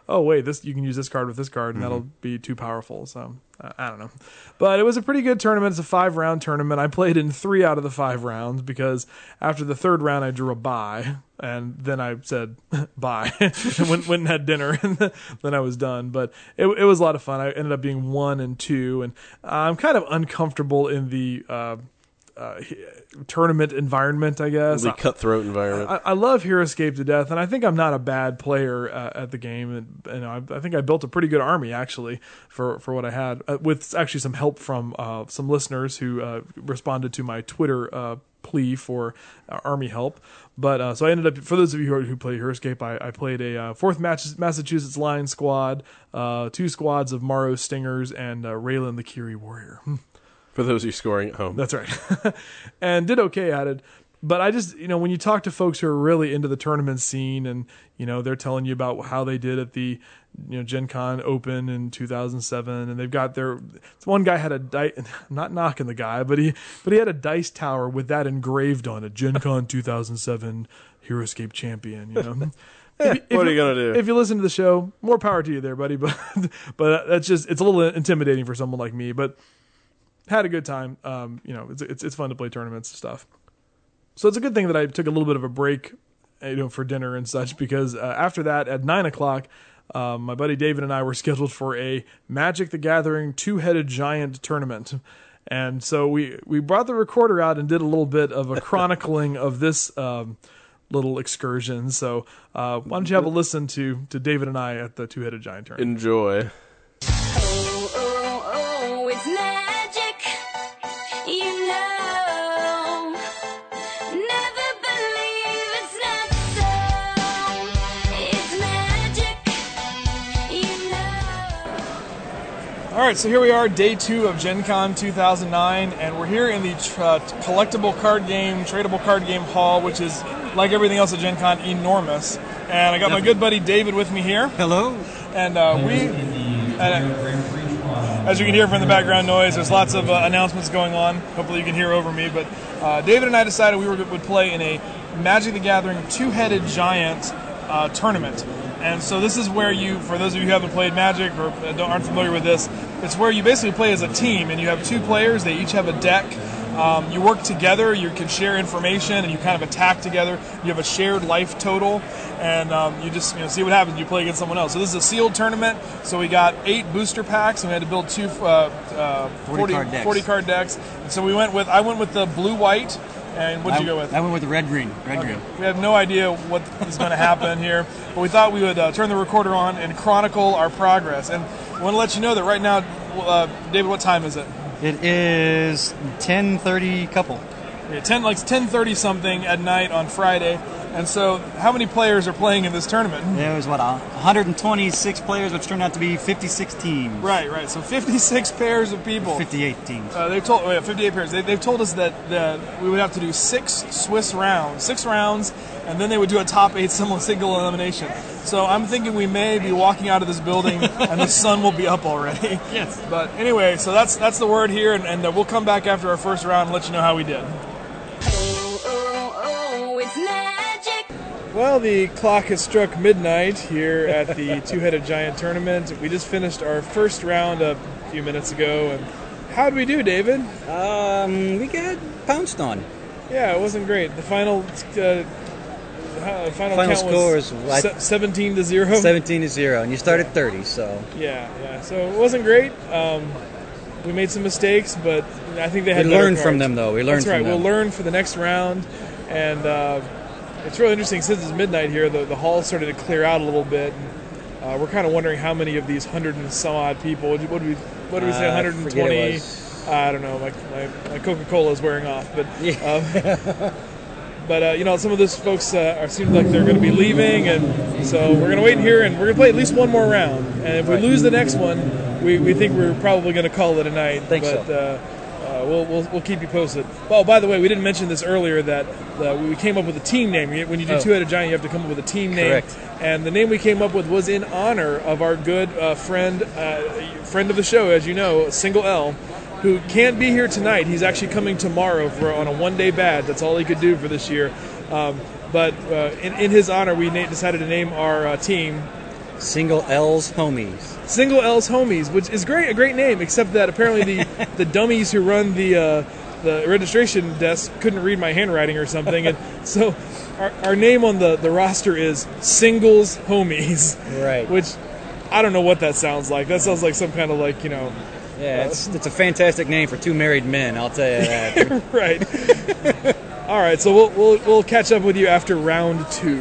oh wait, this you can use this card with this card, and that'll be too powerful. So I don't know, but it was a pretty good tournament. It's a 5-round tournament. I played in 3 out of the 5 rounds because after the 3rd round I drew a bye, and then I said bye and went and had dinner, and then I was done. But it was a lot of fun. I ended up being 1 and 2, and I'm kind of uncomfortable in the tournament environment, I guess. The cutthroat environment. I love HeroScape to death, and I think I'm not a bad player at the game. And I think I built a pretty good army actually for what I had, with actually some help from some listeners who responded to my Twitter plea for army help. But so I ended up, for those of you who play HeroScape, I played a 4th Massachusetts Line squad, 2 squads of Morrow Stingers, and Raylan the Kiri Warrior. For those of you scoring at home. That's right. And did okay at it. But I just, when you talk to folks who are really into the tournament scene, and, they're telling you about how they did at the, Gen Con Open in 2007, and they've got one guy had a not knocking the guy, but he had a dice tower with that engraved on it, Gen Con 2007 HeroScape champion, What are you going to do? If you listen to the show, more power to you there, buddy. But that's just, it's a little intimidating for someone like me, but had a good time. It's fun to play tournaments and stuff. So it's a good thing that I took a little bit of a break, for dinner and such, because after that, at 9:00, my buddy David and I were scheduled for a Magic the Gathering 2-headed giant tournament. And so we brought the recorder out and did a little bit of a chronicling of this little excursion. So why don't you have a listen to David and I at the 2-headed giant tournament? Enjoy. Oh, it's magic, never believe it's not so. It's magic, All right, so here we are, day 2 of Gen Con 2009, and we're here in the collectible card game, tradable card game hall, which is, like everything else at Gen Con, enormous. And I got my good buddy David with me here. Hello. And as you can hear from the background noise, there's lots of announcements going on. Hopefully you can hear over me. But David and I decided we would play in a Magic the Gathering 2-headed giant tournament. And so this is where for those of you who haven't played Magic or aren't familiar with this, it's where you basically play as a team, and you have 2 players. They each have a deck. You work together, you can share information, and you kind of attack together. You have a shared life total, and you just see what happens. You play against someone else. So this is a sealed tournament, so we got 8 booster packs, and we had to build 2 40 card decks. And so I went with the blue-white, and what did you go with? I went with the red-green. Red-green. We have no idea what is going to happen here, but we thought we would turn the recorder on and chronicle our progress. And I want to let you know that right now, David, what time is it? It is 10:30 couple. Yeah, 10:30 something at night on Friday. And so, how many players are playing in this tournament? There was 126 players, which turned out to be 56 teams. Right. So 56 pairs of people. 58 teams. They've told 58 pairs. They've told us that we would have to do 6 Swiss rounds, 6 rounds, and then they would do a top 8 single elimination. So I'm thinking we may be walking out of this building and the sun will be up already. Yes. But anyway, so that's the word here, and we'll come back after our first round and let you know how we did. oh, it's magic. Well, the clock has struck midnight here at the 2-headed giant tournament. We just finished our first round a few minutes ago, and how did we do, David? We got pounced on. Yeah, it wasn't great. The final count score was was 17-0. 17-0, and you started 30, so. Yeah. So it wasn't great. We made some mistakes, but I think they had. We better learned cards. from them, though. That's right. We'll learn for the next round, and it's really interesting. Since it's midnight here, the hall started to clear out a little bit. And, we're kind of wondering how many of these 100 and some odd people. What did we say? 120. I don't know. My Coca-Cola is wearing off, but. Yeah. But some of those folks seem like they're going to be leaving, and so we're going to wait here, and we're going to play at least one more round. And if we lose the next one, we think we're probably going to call it a night. We'll keep you posted. Oh, by the way, we didn't mention this earlier that we came up with a team name. When you do 2-headed giant, you have to come up with a team name. Correct. And the name we came up with was in honor of our good friend of the show, as you know, Single L, who can't be here tonight. He's actually coming tomorrow on a one-day badge. That's all he could do for this year. But in his honor, we decided to name our team Single L's Homies. Single L's Homies, which is a great name, except that apparently the dummies who run the registration desk couldn't read my handwriting or something, and so our name on the roster is Singles Homies. Right. Which I don't know what that sounds like. That sounds like some kind of Yeah, it's a fantastic name for two married men, I'll tell you that. right. All right, so we'll catch up with you after round 2.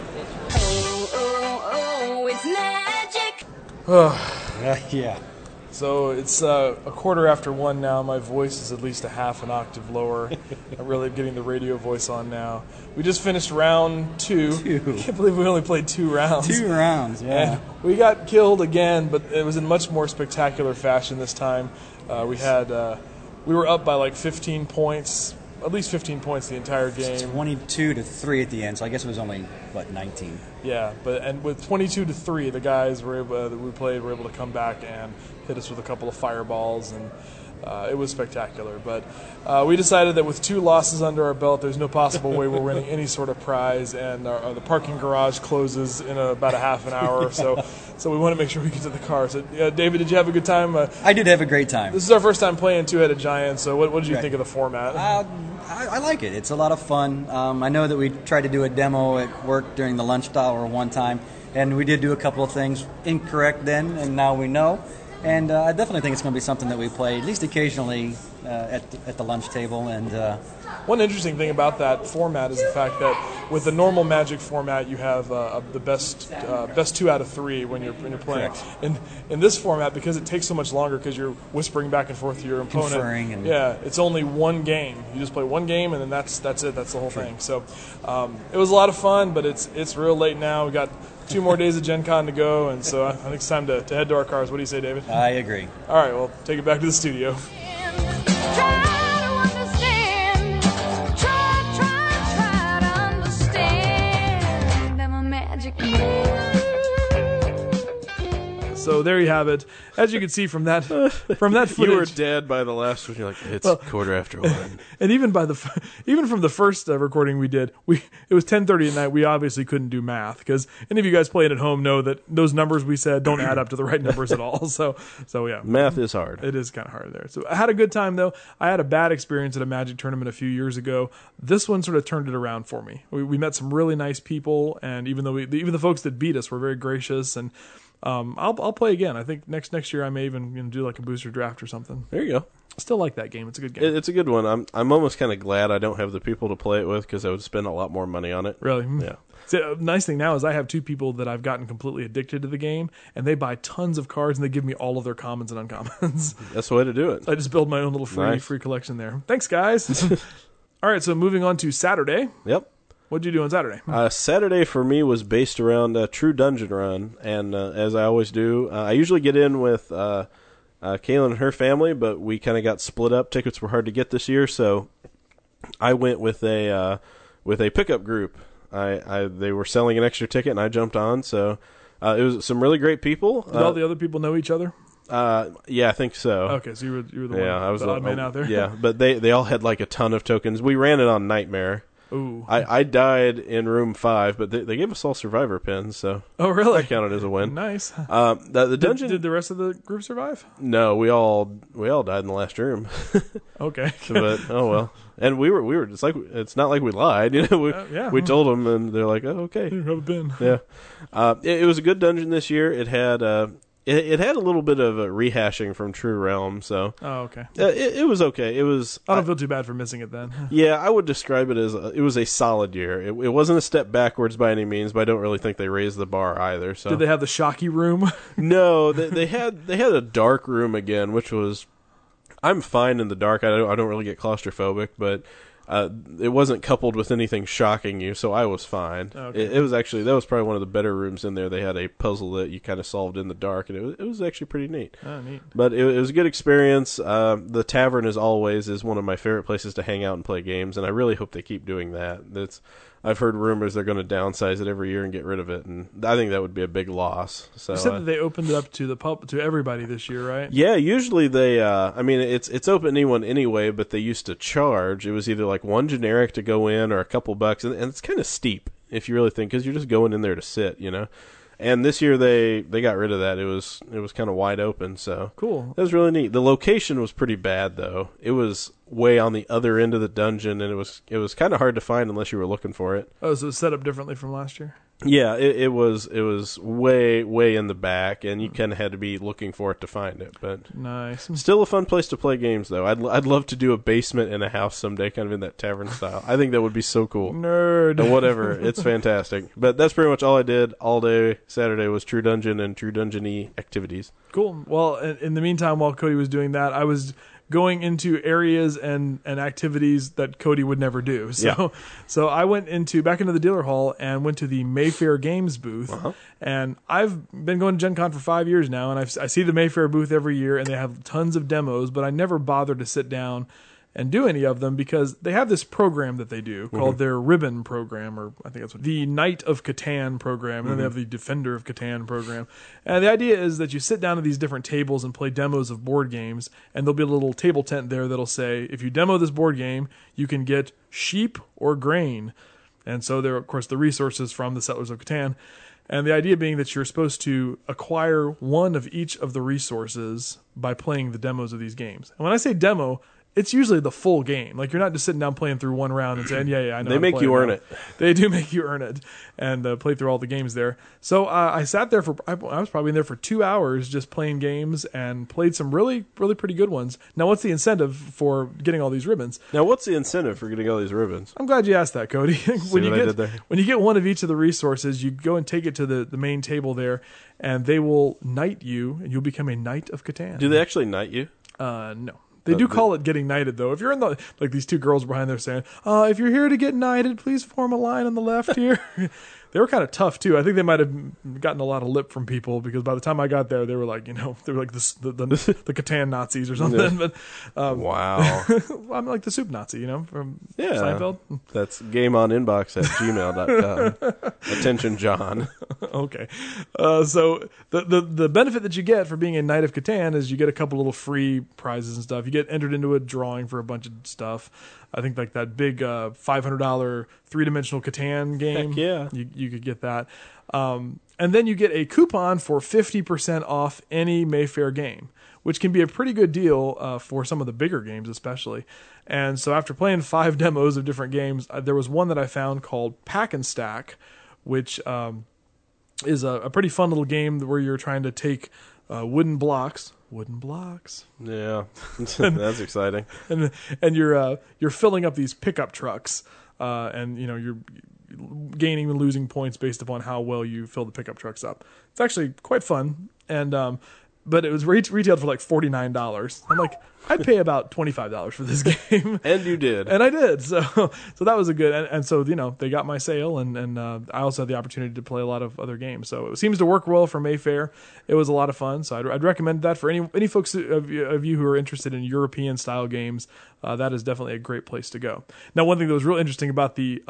Oh, it's magic. Yeah. So it's a quarter after 1 now. My voice is at least a half an octave lower. I'm really getting the radio voice on now. We just finished round 2. Can't believe we only played 2 rounds. 2 rounds, yeah. And we got killed again, but it was in much more spectacular fashion this time. We were up by like 15 points, at least 15 points the entire game. 22-3 at the end, so I guess it was only, 19? Yeah, and with 22-3, the guys that we played were able to come back and hit us with a couple of fireballs, and it was spectacular. But we decided that with 2 losses under our belt, there's no possible way we're winning any sort of prize, and the parking garage closes in about a half an hour or so. So we want to make sure we get to the car. So, David, did you have a good time? I did have a great time. This is our first time playing Two-Headed Giant, so what did you think of the format? I like it. It's a lot of fun. I know that we tried to do a demo at work during the lunch hour one time, and we did do a couple of things incorrect then, and now we know. And I definitely think it's going to be something that we play at least occasionally at the lunch table. And one interesting thing about that format is the fact that with the normal Magic format, you have the best 2 out of 3 when you're playing. Correct. In this format, because it takes so much longer because you're whispering back and forth to your opponent. Conferring it's only 1 game. You just play 1 game, and then that's it. That's the whole thing. So it was a lot of fun, but it's real late now. We got 2 more days of Gen Con to go, and so I think it's time to head to our cars. What do you say, David? I agree. All right, well, take it back to the studio. Try to understand. Try to understand. I'm a magic man. So there you have it. As you can see from that footage, You were dead by the last one. You're like, it's quarter after 1. and even from the first recording we did, it was 10:30 at night. We obviously couldn't do math because any of you guys playing at home know that those numbers we said don't add up to the right numbers at all. So yeah, Math is hard. it is kind of hard there. So I had a good time though. I had a bad experience at a Magic tournament a few years ago. This one sort of turned it around for me. We met some really nice people, and even though even the folks that beat us were very gracious, and I'll play again. I think next year I may even do like a booster draft or something. There you go. Still like that game. It's a good game. It's a good one. I'm almost kind of glad I don't have the people to play it with because I would spend a lot more money on it. Really? Yeah. So, nice thing now is I have 2 people that I've gotten completely addicted to the game, and they buy tons of cards and they give me all of their commons and uncommons. That's the way to do it. I just build my own little Nice. free collection there. Thanks, guys. All right, so moving on to Saturday. Yep. What'd you do on Saturday? Saturday for me was based around True Dungeon Run, and as I always do, I usually get in with Kaylin and her family, but we kind of got split up. Tickets were hard to get this year, so I went with a pickup group. They were selling an extra ticket, and I jumped on. So it was some really great people. Did all the other people know each other? Yeah, I think so. Okay, so you were the Yeah, one, I was the odd man out there. Yeah, but they all had like a ton of tokens. We ran it on Nightmare. Ooh. I died in room 5, but they gave us all survivor pins, so Oh, really? that counted as a win. Nice. The dungeon. Did the rest of the group survive? No, we all died in the last room. Okay. But oh well. And we were just like, it's not like we lied, you know. Yeah. We told them, and they're like, oh, okay. You have a bin. Yeah. It was a good dungeon this year. It had it had a little bit of a rehashing from True Realm, so Oh, okay. it was okay. It was. I don't feel too bad for missing it then. Yeah, I would describe it as it was a solid year. It wasn't a step backwards by any means, but I don't really think they raised the bar either. So Did they have the Shocky room? no, they had a dark room again, which was I'm fine in the dark. I don't really get claustrophobic, but it wasn't coupled with anything shocking you, so I was fine. Okay. It was actually that was probably one of the better rooms in there. They had a puzzle that you kind of solved in the dark, and it was actually pretty neat. Oh, neat. But it was a good experience. The tavern, as always, is one of my favorite places to hang out and play games, and I really hope they keep doing that. I've heard rumors they're going to downsize it every year and get rid of it, and I think that would be a big loss. So You said that they opened it up to the to everybody this year, right? yeah, usually they. I mean, it's open to anyone anyway, but they used to charge. It was either like one generic to go in or a couple bucks, and it's kind of steep if you really think, because you're just going in there to sit, you know. And this year they got rid of that. It was kind of wide open, so Cool. it was really neat. The location was pretty bad though. It was way on the other end of the dungeon, and it was kind of hard to find unless you were looking for it. Oh, so it's set up differently from last year? Yeah, it was way in the back, and you kind of had to be looking for it to find it. But Nice. still a fun place to play games, though. I'd love to do a basement in a house someday, kind of in that tavern style. I think that would be so cool. Nerd. But whatever, it's fantastic. But that's pretty much all I did all day Saturday was True Dungeon and True Dungeon-y activities. Cool. Well, in the meantime, while Cody was doing that, I was going into areas and activities that Cody would never do. So I went back into the dealer hall and went to the Mayfair Games booth. And I've been going to Gen Con for 5 years now, and I see the Mayfair booth every year, and they have tons of demos, but I never bothered to sit down and do any of them because they have this program that they do called their Ribbon program, or I think that's what the Knight of Catan program, and then they have the Defender of Catan program. And the idea is that you sit down at these different tables and play demos of board games, and there'll be a little table tent there that'll say, if you demo this board game, you can get sheep or grain. And so there are, of course, the resources from the Settlers of Catan. And the idea being that you're supposed to acquire one of each of the resources by playing the demos of these games. And when I say demo, it's usually the full game. Like, you're not just sitting down playing through one round and saying, yeah, I know. They make you earn it. They do make you earn it and play through all the games there. So I sat there I was probably in there for 2 hours just playing games and played some really, really pretty good ones. Now, what's the incentive for getting all these ribbons? Now, what's the incentive for getting all these ribbons? I'm glad you asked that, Cody. when what I did there? When you get one of each of the resources, you go and take it to the main table there, and they will knight you, and you'll become a Knight of Catan. Do they actually knight you? No. They do call it getting knighted, though. If you're in the, like these two girls behind there saying, if you're here to get knighted, please form a line on the left here. They were kind of tough, too. I think they might have gotten a lot of lip from people because by the time I got there, they were like, they were like the Catan Nazis or something. Yeah. But Wow. I'm like the soup Nazi, from Yeah. Seinfeld. That's gameoninbox@gmail.com. Attention, John. Okay. So the benefit that you get for being a Knight of Catan is you get a couple little free prizes and stuff. You get entered into a drawing for a bunch of stuff. I think like that big $500 three-dimensional Catan game. Heck yeah. You could get that. And then you get a coupon for 50% off any Mayfair game, which can be a pretty good deal for some of the bigger games especially. And so after playing 5 demos of different games, there was one that I found called Pack and Stack, which is a pretty fun little game where you're trying to take wooden blocks. Yeah. That's exciting. And you're filling up these pickup trucks, and you're gaining and losing points based upon how well you fill the pickup trucks up. It's actually quite fun, and but it was retailed for like $49. I'm like, I'd pay about $25 for this game. And you did. And I did. So that was a good, and so, they got my sale, and I also had the opportunity to play a lot of other games. So it seems to work well for Mayfair. It was a lot of fun. So I'd recommend that for any folks of you who are interested in European style games. That is definitely a great place to go. Now, one thing that was real interesting about the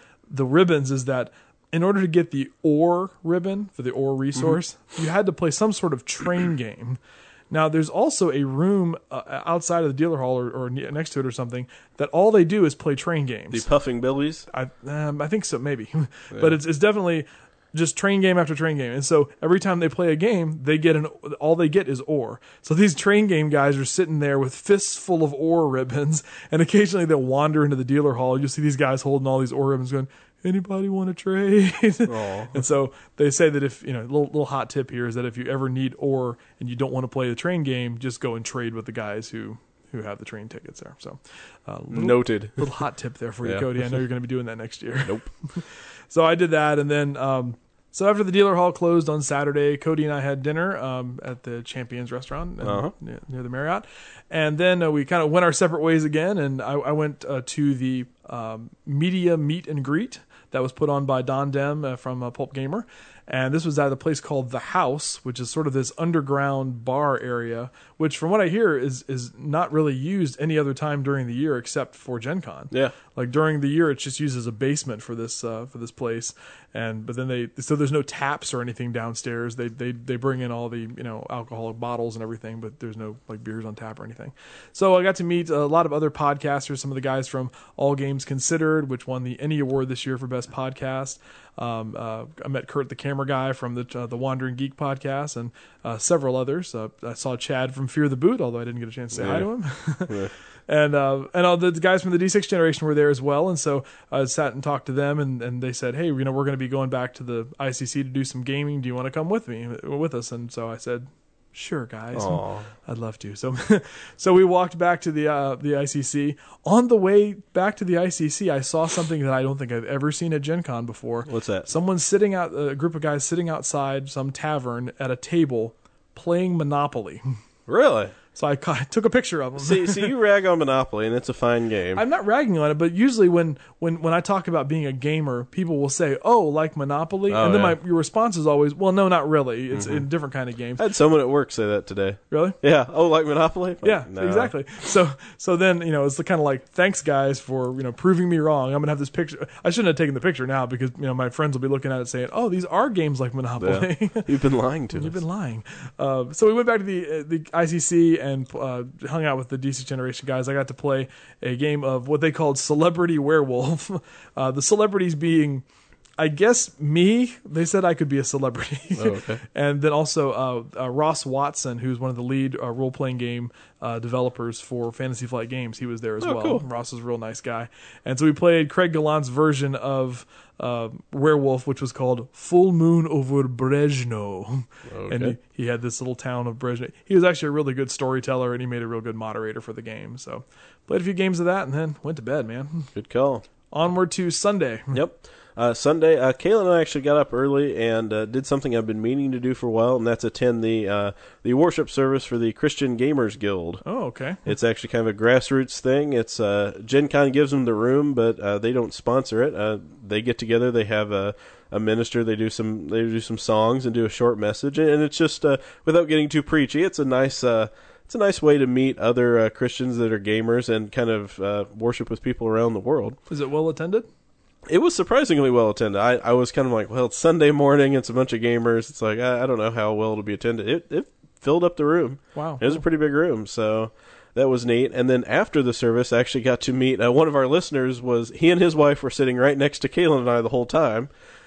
ribbons is that in order to get the ore ribbon for the ore resource, you had to play some sort of train game. Now, there's also a room outside of the dealer hall or next to it or something that all they do is play train games. The Puffing Billies? I think so, maybe. Yeah. But it's definitely just train game after train game. And so every time they play a game, all they get is ore. So these train game guys are sitting there with fists full of ore ribbons, and occasionally they'll wander into the dealer hall. You'll see these guys holding all these ore ribbons going, anybody want to trade? And so they say that if, little hot tip here is that if you ever need ore and you don't want to play the train game, just go and trade with the guys who have the train tickets there. So noted. Little hot tip there for you, Yeah. Cody. I know you're going to be doing that next year. Nope. So I did that, and then so after the dealer hall closed on Saturday, Cody and I had dinner at the Champions restaurant near the Marriott, and then we kind of went our separate ways again, and I went to the media meet and greet that was put on by Don Dem from Pulp Gamer. And this was at a place called The House, which is sort of this underground bar area, which from what I hear is not really used any other time during the year except for Gen Con. Yeah. Like during the year, it's just used as a basement for this place. But then so there's no taps or anything downstairs. They bring in all the alcoholic bottles and everything, but there's no like beers on tap or anything. So I got to meet a lot of other podcasters, some of the guys from All Games Considered, which won the Emmy Award this year for Best Podcast. I met Kurt, the camera guy from the Wandering Geek podcast, and several others. I saw Chad from Fear the Boot, although I didn't get a chance to say hi to him. Yeah. And all the guys from the D6 generation were there as well, and so I sat and talked to them, and they said, "Hey, we're going to be going back to the ICC to do some gaming. Do you want to come with us?" And so I said, "Sure, guys, Aw. I'd love to." So we walked back to the ICC. On the way back to the ICC, I saw something that I don't think I've ever seen at Gen Con before. What's that? A group of guys sitting outside some tavern at a table playing Monopoly. Really? So I took a picture of them. See, you rag on Monopoly, and it's a fine game. I'm not ragging on it, but usually when I talk about being a gamer, people will say, "Oh, like Monopoly," Oh, and then yeah. your response is always, "Well, no, not really. It's in different kind of games." I had someone at work say that today. Really? Yeah. Oh, like Monopoly? Yeah, No. exactly. So then it's kind of like, thanks guys for proving me wrong. I'm gonna have this picture. I shouldn't have taken the picture now because my friends will be looking at it saying, "Oh, these are games like Monopoly." Yeah. You've been lying to us. You've been lying. So we went back to the ICC and hung out with the DC Generation guys. I got to play a game of what they called Celebrity Werewolf. The celebrities being, I guess, me. They said I could be a celebrity. Oh, okay. And then also Ross Watson, who's one of the lead role-playing game developers for Fantasy Flight Games. He was there as well. Cool. Ross is a real nice guy. And so we played Craig Gallant's version of Werewolf, which was called Full Moon over Brezhno. Okay. And he had this little town of Brezhno. He was actually a really good storyteller, and he made a real good moderator for the game. So played a few games of that, and then went to bed, man. Good call. Onward to Sunday. Yep. Sunday, Kayla and I actually got up early and did something I've been meaning to do for a while, and that's attend the worship service for the Christian Gamers Guild. Oh, okay. It's actually kind of a grassroots thing. It's Gen Con gives them the room, but they don't sponsor it. They get together, they have a minister, they do some songs and do a short message, and it's just without getting too preachy. It's a nice way to meet other Christians that are gamers and kind of worship with people around the world. Is it well attended? It was surprisingly well attended. I was kind of like, well, it's Sunday morning, it's a bunch of gamers. It's like, I don't know how well it'll be attended. It filled up the room. Wow. It was a pretty big room, so that was neat. And then after the service, I actually got to meet one of our listeners. He and his wife were sitting right next to Kaylin and I the whole time.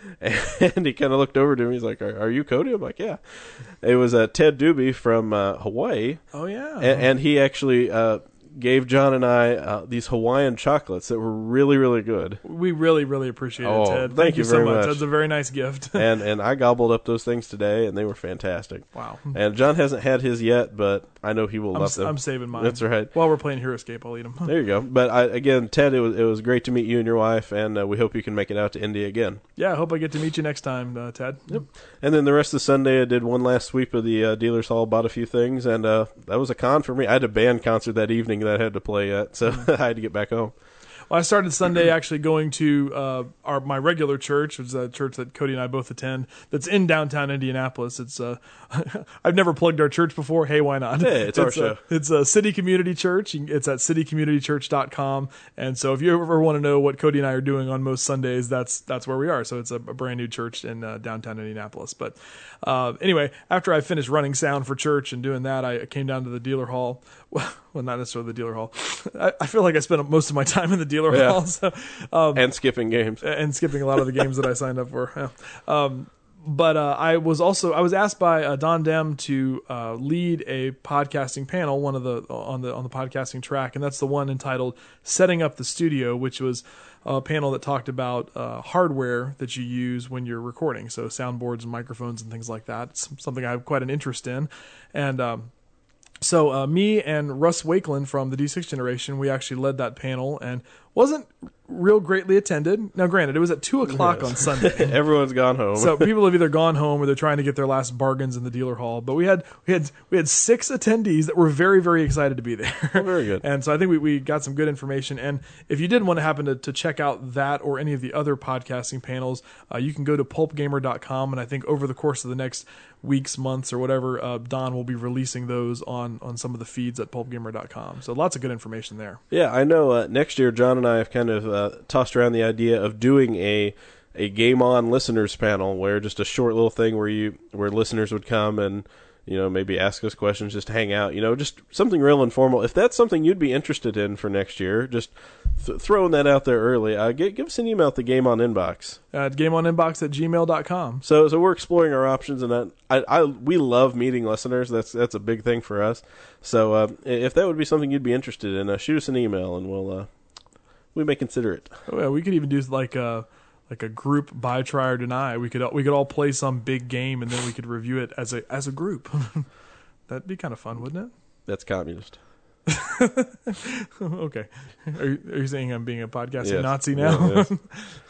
And he kind of looked over to me. He's like, are you Cody? I'm like, yeah. It was Ted Doobie from Hawaii. Oh, yeah. And he actually gave John and I these Hawaiian chocolates that were really, really good. We really, really appreciate it, Oh, Ted. thank you so very much. much. That's a very nice gift. And I gobbled up those things today, and they were fantastic. Wow. And John hasn't had his yet, but I know he will love them. I'm saving mine. That's right. While we're playing Heroescape, I'll eat them. There you go. But again, Ted, it was great to meet you and your wife, and we hope you can make it out to India again. Yeah, I hope I get to meet you next time, Ted. Yep. And then the rest of Sunday, I did one last sweep of the dealer's hall, bought a few things, and that was a con for me. I had a band concert that evening that I had to play at, so I had to get back home. Well, I started Sunday actually going to my regular church, which is a church that Cody and I both attend, that's in downtown Indianapolis. It's I've never plugged our church before. Hey, why not? Hey, it's our show. It's a City Community Church. It's at citycommunitychurch.com. And so if you ever want to know what Cody and I are doing on most Sundays, that's where we are. So it's a brand new church in downtown Indianapolis. But anyway, after I finished running sound for church and doing that, I came down to the dealer hall. Well, not necessarily the dealer hall. I feel like I spent most of my time in the dealer hall. So, and skipping games. and skipping a lot of the games that I signed up for. Yeah. But I was asked by Don Dem to lead a podcasting panel, on the podcasting track, and that's the one entitled "Setting Up the Studio," which was a panel that talked about hardware that you use when you're recording, so soundboards and microphones and things like that. It's something I have quite an interest in, and so me and Russ Wakeland from the D6 Generation, we actually led that panel and wasn't real greatly attended. Now, granted, it was at 2:00 on Sunday. Everyone's gone home. So people have either gone home or they're trying to get their last bargains in the dealer hall. But we had 6 attendees that were very, very excited to be there. Oh, very good. And so I think we got some good information. And if you did want to happen to check out that or any of the other podcasting panels, you can go to pulpgamer.com. And I think over the course of the next weeks, months, or whatever, Don will be releasing those on some of the feeds at pulpgamer.com. So lots of good information there. Yeah, I know next year John and I have kind of tossed around the idea of doing a Game On listeners panel, where just a short little thing where listeners would come and maybe ask us questions, just hang out, just something real informal. If that's something you'd be interested in for next year, just throwing that out there early, give us an email at the Game On Inbox. At gameoninbox@gmail.com. So we're exploring our options, and we love meeting listeners. That's a big thing for us. So if that would be something you'd be interested in, shoot us an email, and we may consider it. Oh, yeah, we could even do like a group buy, try, or deny. We could all play some big game, and then we could review it as a group. That'd be kind of fun, wouldn't it? That's communist. Okay. Are you saying I'm being a podcasting Nazi now? Yeah, yes.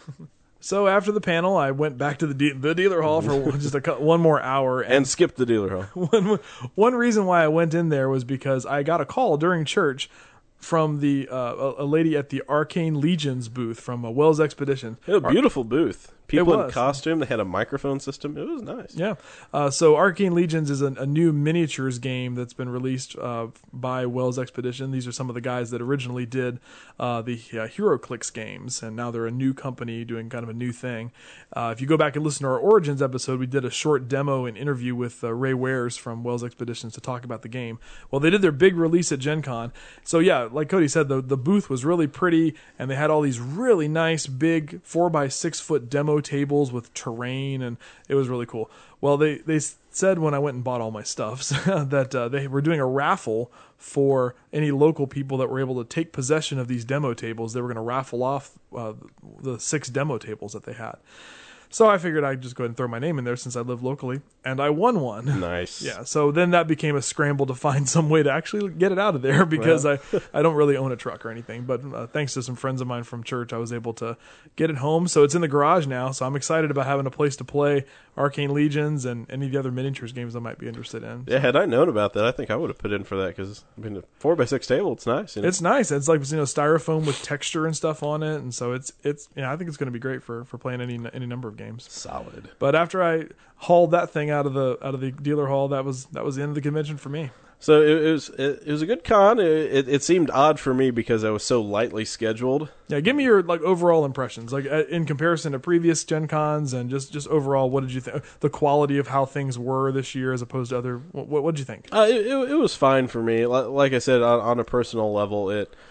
So after the panel, I went back to the dealer hall for just one more hour. And skipped the dealer hall. One reason why I went in there was because I got a call during church from a lady at the Arcane Legions booth from Wells Expedition. It was a beautiful booth. People in was. costume. They had a microphone system. It was nice. Yeah. So Arcane Legions is a new miniatures game that's been released by Wells Expedition. These are some of the guys that originally did the HeroClix games, and now they're a new company doing kind of a new thing. If you go back and listen to our Origins episode, we did a short demo and interview with Ray Wares from Wells Expeditions to talk about the game. Well, they did their big release at Gen Con. So yeah, like Cody said, the booth was really pretty, and they had all these really nice big 4x6 foot demo tables with terrain, and it was really cool. Well, they said when I went and bought all my stuffs that they were doing a raffle for any local people that were able to take possession of these demo tables. They were going to raffle off the 6 demo tables that they had. So I figured I'd just go ahead and throw my name in there since I live locally, and I won one. Nice. Yeah, so then that became a scramble to find some way to actually get it out of there because I don't really own a truck or anything. But thanks to some friends of mine from church, I was able to get it home. So it's in the garage now, so I'm excited about having a place to play Arcane Legions and any of the other miniatures games I might be interested in. Yeah, had I known about that, I think I would have put in for that because, a 4x6 table, it's nice. It's nice. It's like styrofoam with texture and stuff on it, and so it's I think it's going to be great for playing any number of games. Solid. But after I hauled that thing out of the dealer hall, that was the end of the convention for me. So it was a good con. It seemed odd for me because I was so lightly scheduled. Yeah, give me your overall impressions, in comparison to previous Gen Cons, and just overall, what did you think? The quality of how things were this year as opposed to other. What did you think? It was fine for me. Like I said, on a personal level,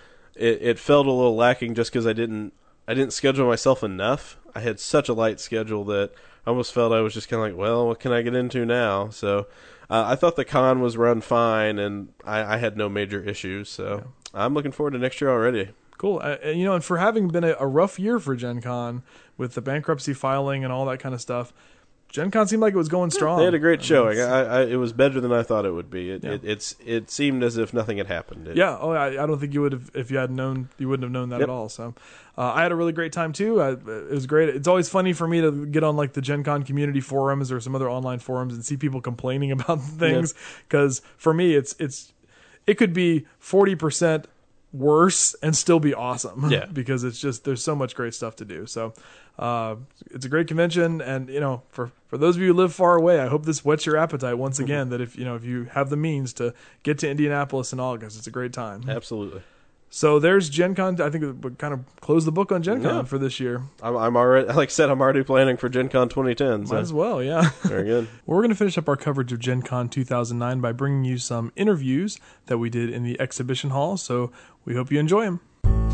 it felt a little lacking just because I didn't schedule myself enough. I had such a light schedule that I almost felt I was just kind of like, well, what can I get into now? So I thought the con was run fine, and I had no major issues. So I'm looking forward to next year already. Cool. And for having been a rough year for Gen Con with the bankruptcy filing and all that kind of stuff, Gen Con seemed like it was going strong. They had a great showing. It was better than I thought it would be. It seemed as if nothing had happened. I don't think you would have, if you had known, you wouldn't have known that at all. So I had a really great time too. It was great. It's always funny for me to get on the Gen Con community forums or some other online forums and see people complaining about things, because for me it could be 40% worse and still be awesome. Yeah. Because it's just, there's so much great stuff to do. So it's a great convention, and for those of you who live far away, I hope this whets your appetite once again, that if you have the means to get to Indianapolis in August, it's a great time. Absolutely. So there's Gen Con. I think we kind of close the book on Gen Con for this year. I'm already, like I said, I'm already planning for Gen Con 2010. So. Might as well, yeah. Very good. Well, we're going to finish up our coverage of Gen Con 2009 by bringing you some interviews that we did in the exhibition hall. So we hope you enjoy them.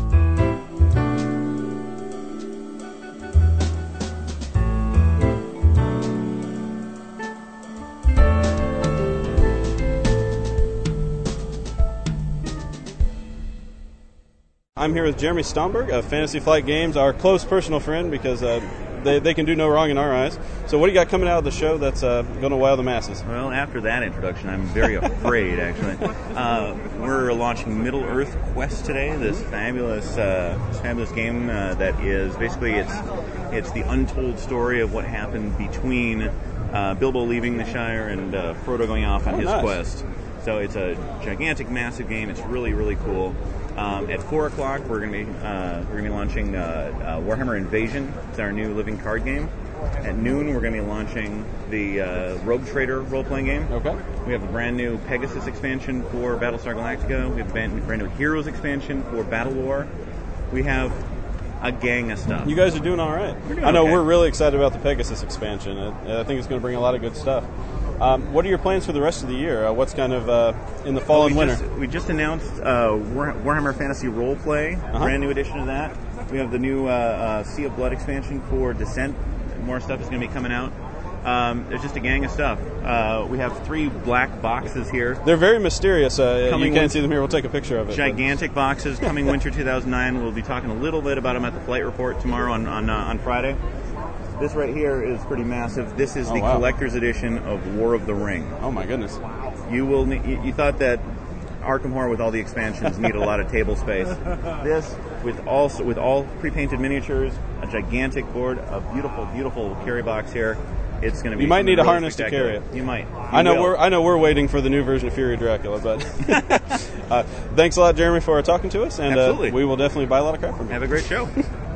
I'm here with Jeremy Stomberg of Fantasy Flight Games, our close personal friend, because they can do no wrong in our eyes. So what do you got coming out of the show that's going to wow the masses? Well, after that introduction, I'm very afraid, actually. We're launching Middle-earth Quest today, this fabulous game that is basically, it's the untold story of what happened between Bilbo leaving the Shire and Frodo going off on his quest. So it's a gigantic, massive game. It's really, really cool. At 4 o'clock, we're going to be launching Warhammer Invasion. It's our new living card game. At noon, we're going to be launching the Rogue Trader role-playing game. Okay. We have a brand new Pegasus expansion for Battlestar Galactica. We have a brand new Heroes expansion for Battle War. We have a gang of stuff. You guys are doing all right. We're doing I know okay. We're really excited about the Pegasus expansion. I think it's going to bring a lot of good stuff. What are your plans for the rest of the year? What's kind of in the fall and winter? We just announced Warhammer Fantasy Roleplay, brand new edition of that. We have the new Sea of Blood expansion for Descent. More stuff is going to be coming out. There's just a gang of stuff. We have 3 black boxes here. They're very mysterious. You can't see them here. We'll take a picture of it. Gigantic boxes coming winter 2009. We'll be talking a little bit about them at the Flight Report tomorrow on Friday. This right here is pretty massive. This is the collector's edition of War of the Ring. Oh my goodness! You thought that Arkham Horror with all the expansions need a lot of table space. This with all pre-painted miniatures, a gigantic board, a beautiful carry box here. It's going to be. You might need really a harness to carry it. You might. I know we're waiting for the new version of Fury Dracula, but thanks a lot, Jeremy, for talking to us, and Absolutely. We will definitely buy a lot of crap from you. Have a great show.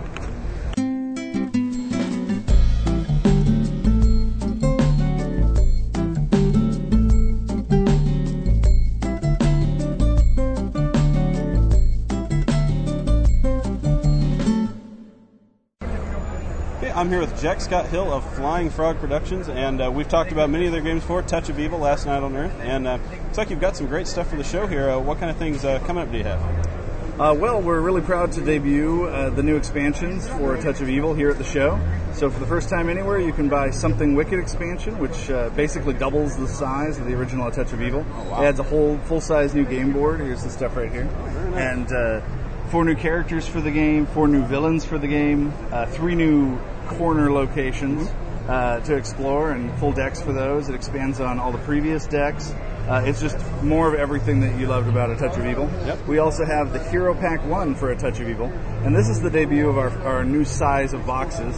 I'm here with Jack Scott Hill of Flying Frog Productions, and we've talked about many of their games before, Touch of Evil, Last Night on Earth, and looks like you've got some great stuff for the show here. What kind of things coming up do you have? Well, we're really proud to debut the new expansions for Touch of Evil here at the show. So for the first time anywhere, you can buy Something Wicked expansion, which basically doubles the size of the original Touch of Evil. Oh, wow. It adds a whole full-size new game board. Here's the stuff right here. Oh, very nice. And 4 new characters for the game, 4 new villains for the game, 3 new corner locations to explore, and full decks for those. It expands on all the previous decks. It's just more of everything that you loved about A Touch of Evil. Yep. We also have the Hero Pack 1 for A Touch of Evil, and this is the debut of our new size of boxes.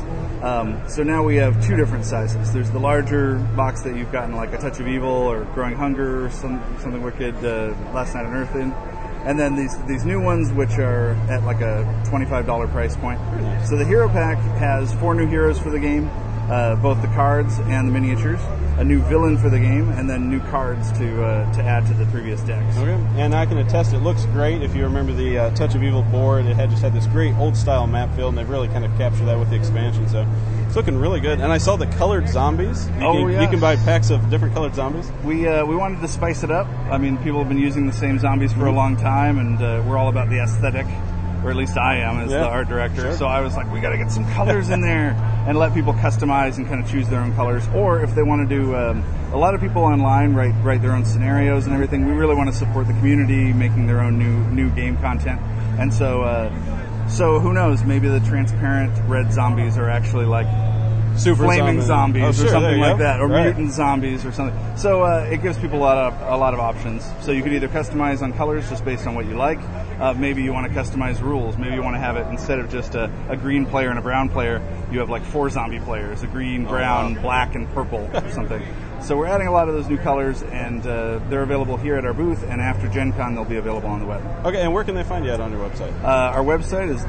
So now we have 2 different sizes. There's the larger box that you've gotten, like A Touch of Evil or Growing Hunger or Something Wicked, Last Night on Earth in. And then these new ones, which are at like a $25 price point. Nice. So the Hero Pack has 4 new heroes for the game, both the cards and the miniatures, a new villain for the game, and then new cards to add to the previous decks. Okay, and I can attest it looks great. If you remember the Touch of Evil board, it just had this great old-style map field, and they've really kind of captured that with the expansion, so it's looking really good. And I saw the colored zombies. You can buy packs of different colored zombies. We wanted to spice it up. I mean, people have been using the same zombies for a long time, and we're all about the aesthetic, or at least I am as the art director. Sure. So I was like, we got to get some colors in there and let people customize and kind of choose their own colors. Or if they want to do, a lot of people online write their own scenarios and everything. We really want to support the community making their own new game content. And so who knows? Maybe the transparent red zombies are actually like Super flaming zombies or something like go. that, or right. mutant zombies or something. So it gives people a lot of options. So you could either customize on colors just based on what you like. Maybe you want to customize rules. Maybe you want to have it, instead of just a green player and a brown player, you have like 4 zombie players, a green, brown, black, and purple or something. So we're adding a lot of those new colors, and they're available here at our booth, and after Gen Con they'll be available on the web. Okay, and where can they find you at on your website? Our website is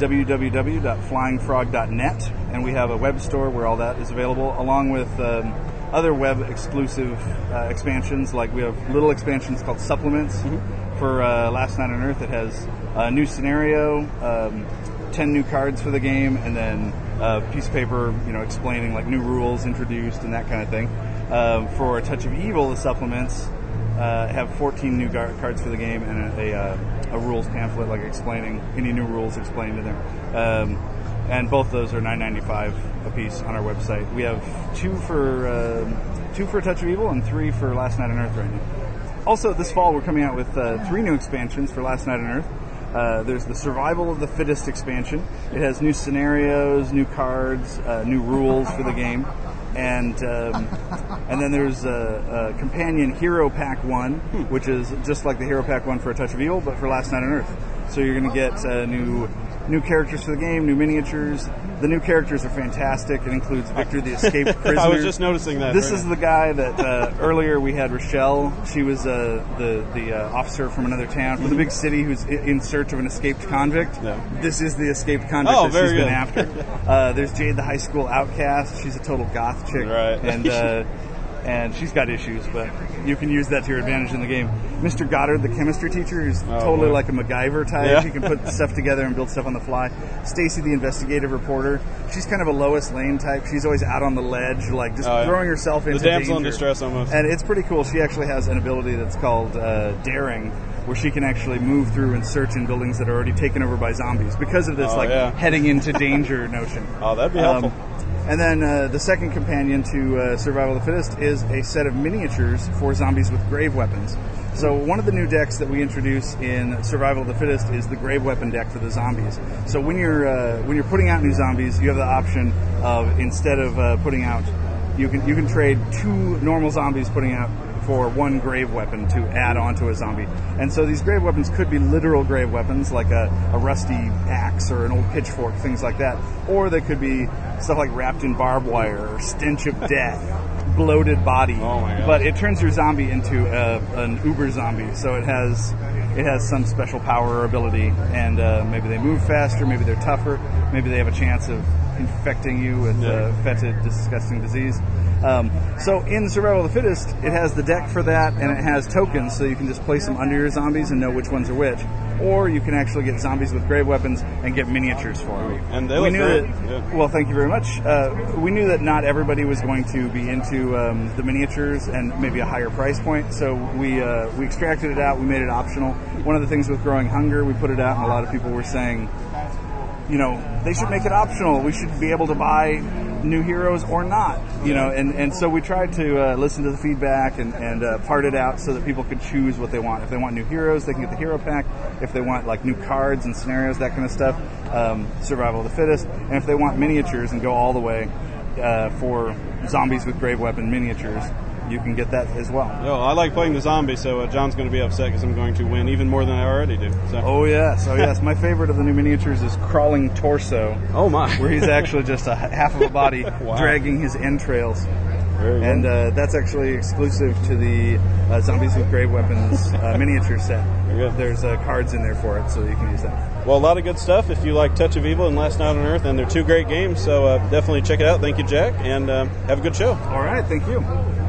www.flyingfrog.net, and we have a web store where all that is available, along with other web-exclusive expansions. Like we have little expansions called supplements for Last Night on Earth. It has a new scenario, 10 new cards for the game, and then a piece of paper, explaining like new rules introduced and that kind of thing. For A Touch of Evil, the supplements have 14 new cards for the game and a rules pamphlet, like explaining any new rules explained in there. And both those are $9.95 a piece on our website. We have 2 for A Touch of Evil and 3 for Last Night on Earth right now. Also, this fall we're coming out with 3 new expansions for Last Night on Earth. There's the Survival of the Fittest expansion. It has new scenarios, new cards, new rules for the game. And then there's a companion Hero Pack 1, which is just like the Hero Pack 1 for A Touch of Evil, but for Last Night on Earth. So you're going to get new characters for the game, new miniatures. The new characters are fantastic. It includes Victor the Escaped Prisoner. I was just noticing that. This is the guy that earlier we had Rochelle. She was the officer from another town, from the big city, who's in search of an escaped convict. Yeah. This is the escaped convict that very she's been good. after. There's Jade the high school outcast. She's a total goth chick. Right. And and she's got issues, but you can use that to your advantage in the game. Mr. Goddard, the chemistry teacher, who's totally like a MacGyver type. Yeah. He can put stuff together and build stuff on the fly. Stacy, the investigative reporter, she's kind of a Lois Lane type. She's always out on the ledge, like just throwing herself into the damsel danger. in distress almost. And it's pretty cool. She actually has an ability that's called Daring, where she can actually move through and search in buildings that are already taken over by zombies because of this heading into danger notion. Oh, that'd be helpful. And then the second companion to Survival of the Fittest is a set of miniatures for zombies with grave weapons. So one of the new decks that we introduce in Survival of the Fittest is the grave weapon deck for the zombies. So when you're putting out new zombies, you have the option of, instead of putting out, you can trade 2 normal zombies putting out for 1 grave weapon to add onto a zombie. And so these grave weapons could be literal grave weapons, like a rusty axe or an old pitchfork, things like that. Or they could be stuff like wrapped in barbed wire or stench of death, bloated body. Oh my God. But it turns your zombie into an uber zombie, so it has some special power or ability, and maybe they move faster, maybe they're tougher, maybe they have a chance of infecting you with fetid, disgusting disease. So in Survival of the Fittest, it has the deck for that, and it has tokens, so you can just place them under your zombies and know which ones are which. Or you can actually get zombies with grave weapons and get miniatures for them. And they look great. Well, thank you very much. We knew that not everybody was going to be into the miniatures and maybe a higher price point, so we extracted it out. We made it optional. One of the things with Growing Hunger, we put it out, and a lot of people were saying, they should make it optional. We should be able to buy new heroes or not, and so we tried to listen to the feedback and part it out so that people could choose what they want. If they want new heroes, they can get the hero pack. If they want like new cards and scenarios, that kind of stuff, Survival of the Fittest. And if they want miniatures and go all the way for zombies with grave weapon miniatures, you can get that as well. No, I like playing the zombie, so John's going to be upset because I'm going to win even more than I already do. So. Oh yes. My favorite of the new miniatures is Crawling Torso. Oh my! Where he's actually just a half of a body dragging his entrails. And that's actually exclusive to the Zombies with Grave Weapons miniature set. There's cards in there for it, so you can use that. Well, a lot of good stuff if you like Touch of Evil and Last Night on Earth, and they're 2 great games, so definitely check it out. Thank you, Jack, and have a good show. All right, thank you.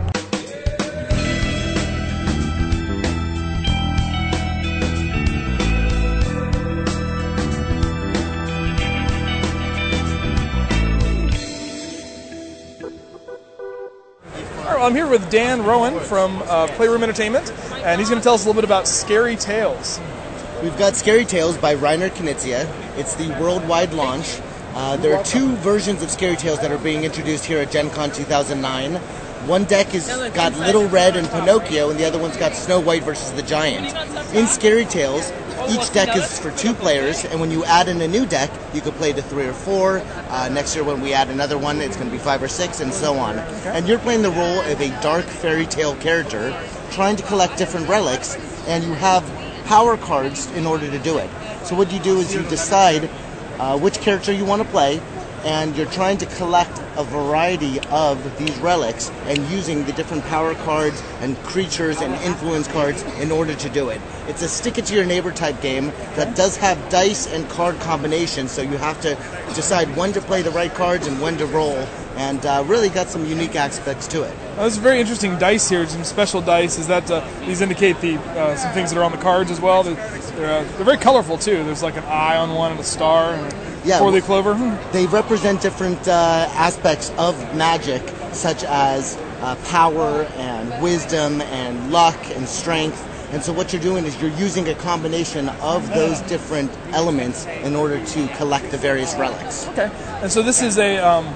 I'm here with Dan Rowan from Playroom Entertainment, and he's going to tell us a little bit about Scary Tales. We've got Scary Tales by Reiner Knizia. It's the worldwide launch. There are 2 versions of Scary Tales that are being introduced here at Gen Con 2009. One deck has got Little Red and Pinocchio, and the other one's got Snow White versus the Giant. In Scary Tales, each deck is for 2 players, and when you add in a new deck, you could play to 3 or 4. Next year when we add another one, it's going to be 5 or 6, and so on. And you're playing the role of a dark fairy tale character, trying to collect different relics, and you have power cards in order to do it. So what you do is you decide which character you want to play, and you're trying to collect a variety of these relics and using the different power cards and creatures and influence cards in order to do it. It's a stick-it-to-your-neighbor type game that does have dice and card combinations, so you have to decide when to play the right cards and when to roll, and really got some unique aspects to it. There's very interesting dice here, some special dice. Is that these indicate some things that are on the cards as well? They're very colorful too. There's like an eye on one and a star and a four-leaf clover. They represent different aspects of magic, such as power and wisdom and luck and strength. And so what you're doing is you're using a combination of those different elements in order to collect the various relics. Okay. And so this is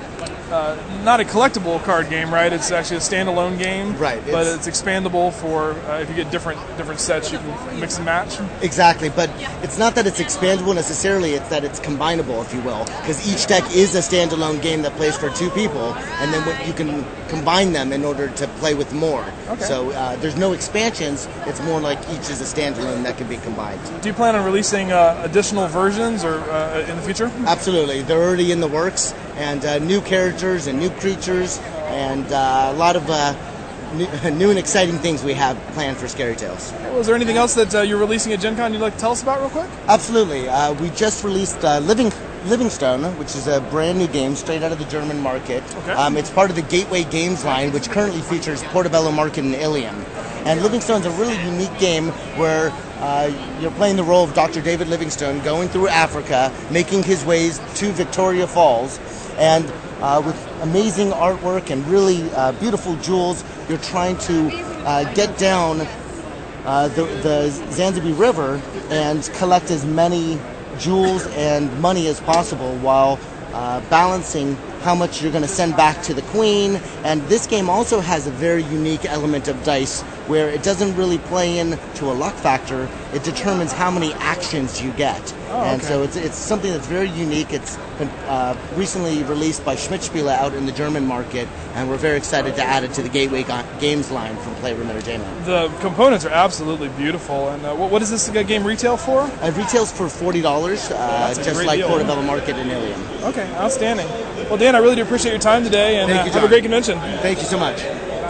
not a collectible card game, right? It's actually a standalone game, right? But it's expandable for if you get different sets, you can mix and match. Exactly, but it's not that it's expandable necessarily; it's that it's combinable, if you will, because each deck is a standalone game that plays for 2 people, and then you can combine them in order to play with more. Okay. So there's no expansions; it's more like each is a standalone that can be combined. Do you plan on releasing additional versions or in the future? Absolutely, they're already in the works. And new characters and new creatures and a lot of new and exciting things we have planned for Scary Tales. Well, is there anything else that you're releasing at Gen Con you'd like to tell us about real quick? Absolutely. We just released Living Livingstone, which is a brand new game straight out of the German market. Okay. It's part of the Gateway Games line, which currently features Portobello Market and Ilium. And Livingstone's a really unique game where you're playing the role of Dr. David Livingstone going through Africa, making his ways to Victoria Falls, and with amazing artwork and really beautiful jewels, you're trying to get down the Zanzibar River and collect as many jewels and money as possible while balancing how much you're going to send back to the queen. And this game also has a very unique element of dice where it doesn't really play into a luck factor. It determines how many actions you get. And so it's something that's very unique. It's been recently released by Schmidt-Spiele out in the German market, and we're very excited to add it to the Gateway Games line from Playroom Entertainment. The components are absolutely beautiful. And what does this game retail for? It retails for $40, just like Portobello Market and Ilium. Okay, outstanding. Well, Dan, I really do appreciate your time today, and Thank you, have a great convention. Thank you so much.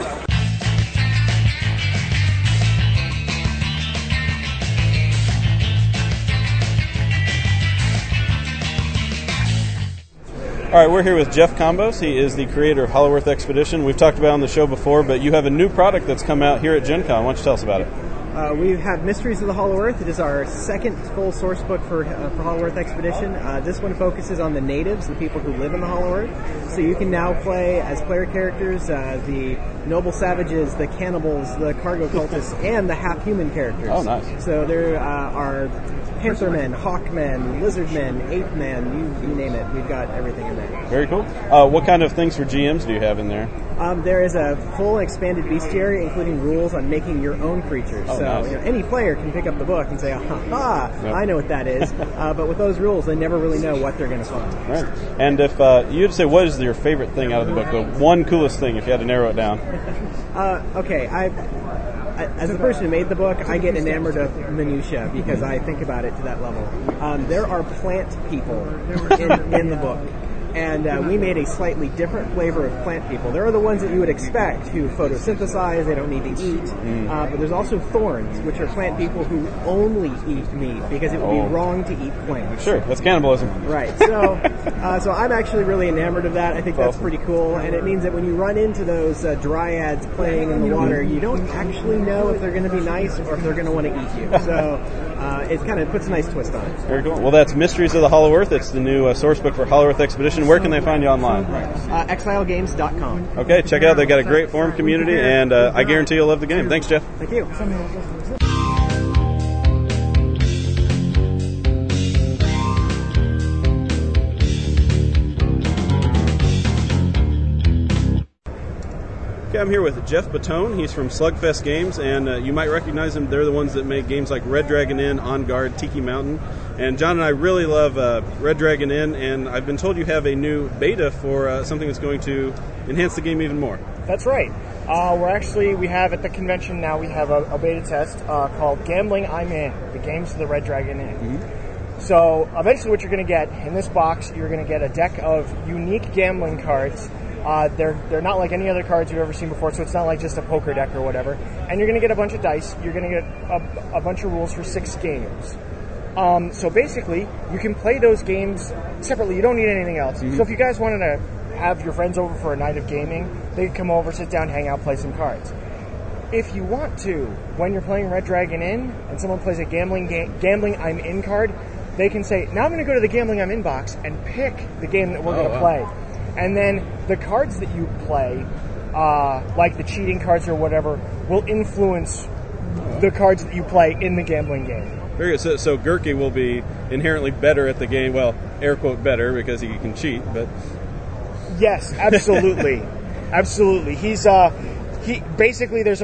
All right, we're here with Jeff Combos. He is the creator of Hollow Earth Expedition. We've talked about it on the show before, but you have a new product that's come out here at Gen Con. Why don't you tell us about it? We have Mysteries of the Hollow Earth. It is our second full source book for Hollow Earth Expedition. This one focuses on the natives, the people who live in the Hollow Earth. So you can now play as player characters the noble savages, the cannibals, the cargo cultists, and the half-human characters. Oh, nice. So there are panthermen, hawkmen, lizardmen, ape-men, you name it. We've got everything in there. Very cool. What kind of things for GMs do you have in there? There is a full expanded bestiary, including rules on making your own creatures. Oh, so nice. any player can pick up the book and say, I know what that is. But with those rules, they never really know what they're going to find. Right. And if you had to say, what is your favorite thing out of the book? The one coolest thing, if you had to narrow it down. Okay, as the person who made the book, I get enamored of minutia because I think about it to that level. There are plant people in the book. And we made a slightly different flavor of plant people. There are the ones that you would expect who photosynthesize, they don't need to eat. But there's also thorns, which are plant people who only eat meat because it would be wrong to eat plants. Sure, that's cannibalism. Right. So so I'm actually really enamored of that. I think that's pretty cool. And it means that when you run into those dryads playing in the water, you don't actually know if they're going to be nice or if they're going to want to eat you. So it kind of puts a nice twist on it. Very cool. Well, that's Mysteries of the Hollow Earth. It's the new source book for Hollow Earth Expedition. Where can they find you online? Exilegames.com. Okay, check it out. They've got a great forum community, and I guarantee you'll love the game. Thanks, Jeff. Thank you. Okay, I'm here with Jeff Batone. He's from Slugfest Games, and you might recognize them. They're the ones that make games like Red Dragon Inn, On Guard, Tiki Mountain. And John and I really love Red Dragon Inn, and I've been told you have a new beta for something that's going to enhance the game even more. That's right. We have at the convention now, we have a beta test called Gambling I'm In, the games of the Red Dragon Inn. Mm-hmm. So eventually what you're going to get in this box, you're going to get a deck of unique gambling cards. They're not like any other cards you've ever seen before, so it's not like just a poker deck or whatever. And you're going to get a bunch of dice. You're going to get a bunch of rules for 6 games. So basically, you can play those games separately. You don't need anything else. Mm-hmm. So if you guys wanted to have your friends over for a night of gaming, they could come over, sit down, hang out, play some cards. If you want to, when you're playing Red Dragon Inn and someone plays a Gambling I'm In card, they can say, now I'm going to go to the Gambling I'm In box and pick the game that we're going to play. And then the cards that you play, like the cheating cards or whatever, will influence the cards that you play in the gambling game. Very good. So Gurky will be inherently better at the game. Well, air quote better because he can cheat, but yes, absolutely, absolutely. He basically there's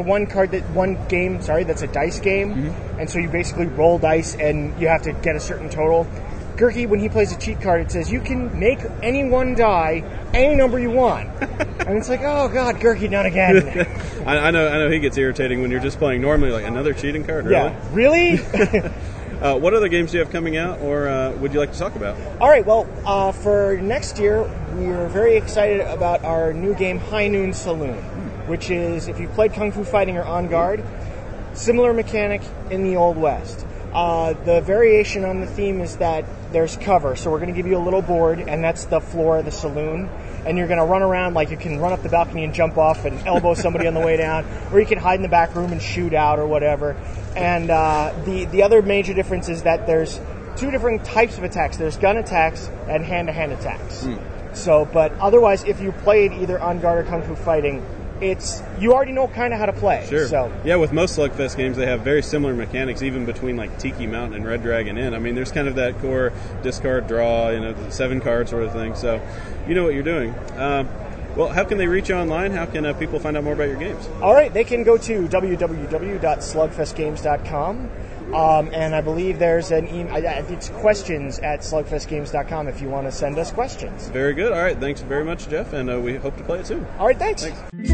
that's a dice game, mm-hmm. and so you basically roll dice and you have to get a certain total. Gurky, when he plays a cheat card, it says you can make anyone die any number you want. And it's like, oh god, Gurky, not again. I know he gets irritating when you're just playing normally, like another cheating card, really? Yeah, really? What other games do you have coming out, or would you like to talk about? All right, well, for next year, we're very excited about our new game, High Noon Saloon, which is, if you've played Kung Fu Fighting or On Guard, similar mechanic in the Old West. The variation on the theme is that there's cover. So we're going to give you a little board, and that's the floor of the saloon. And you're going to run around, like you can run up the balcony and jump off and elbow somebody on the way down, or you can hide in the back room and shoot out or whatever. And the other major difference is that there's 2 different types of attacks. There's gun attacks and hand-to-hand attacks. So, but otherwise, if you played either On Guard or Kung Fu Fighting, you already know kind of how to play. Sure. So yeah, with most Slugfest games, they have very similar mechanics, even between like Tiki Mountain and Red Dragon Inn. I mean, there's kind of that core discard draw, the 7 card sort of thing. So you know what you're doing. Well, how can they reach you online? How can people find out more about your games? All right, they can go to www.slugfestgames.com. And I believe there's an email. It's questions@slugfestgames.com if you want to send us questions. Very good. All right. Thanks very much, Jeff, and we hope to play it soon. All right. Thanks.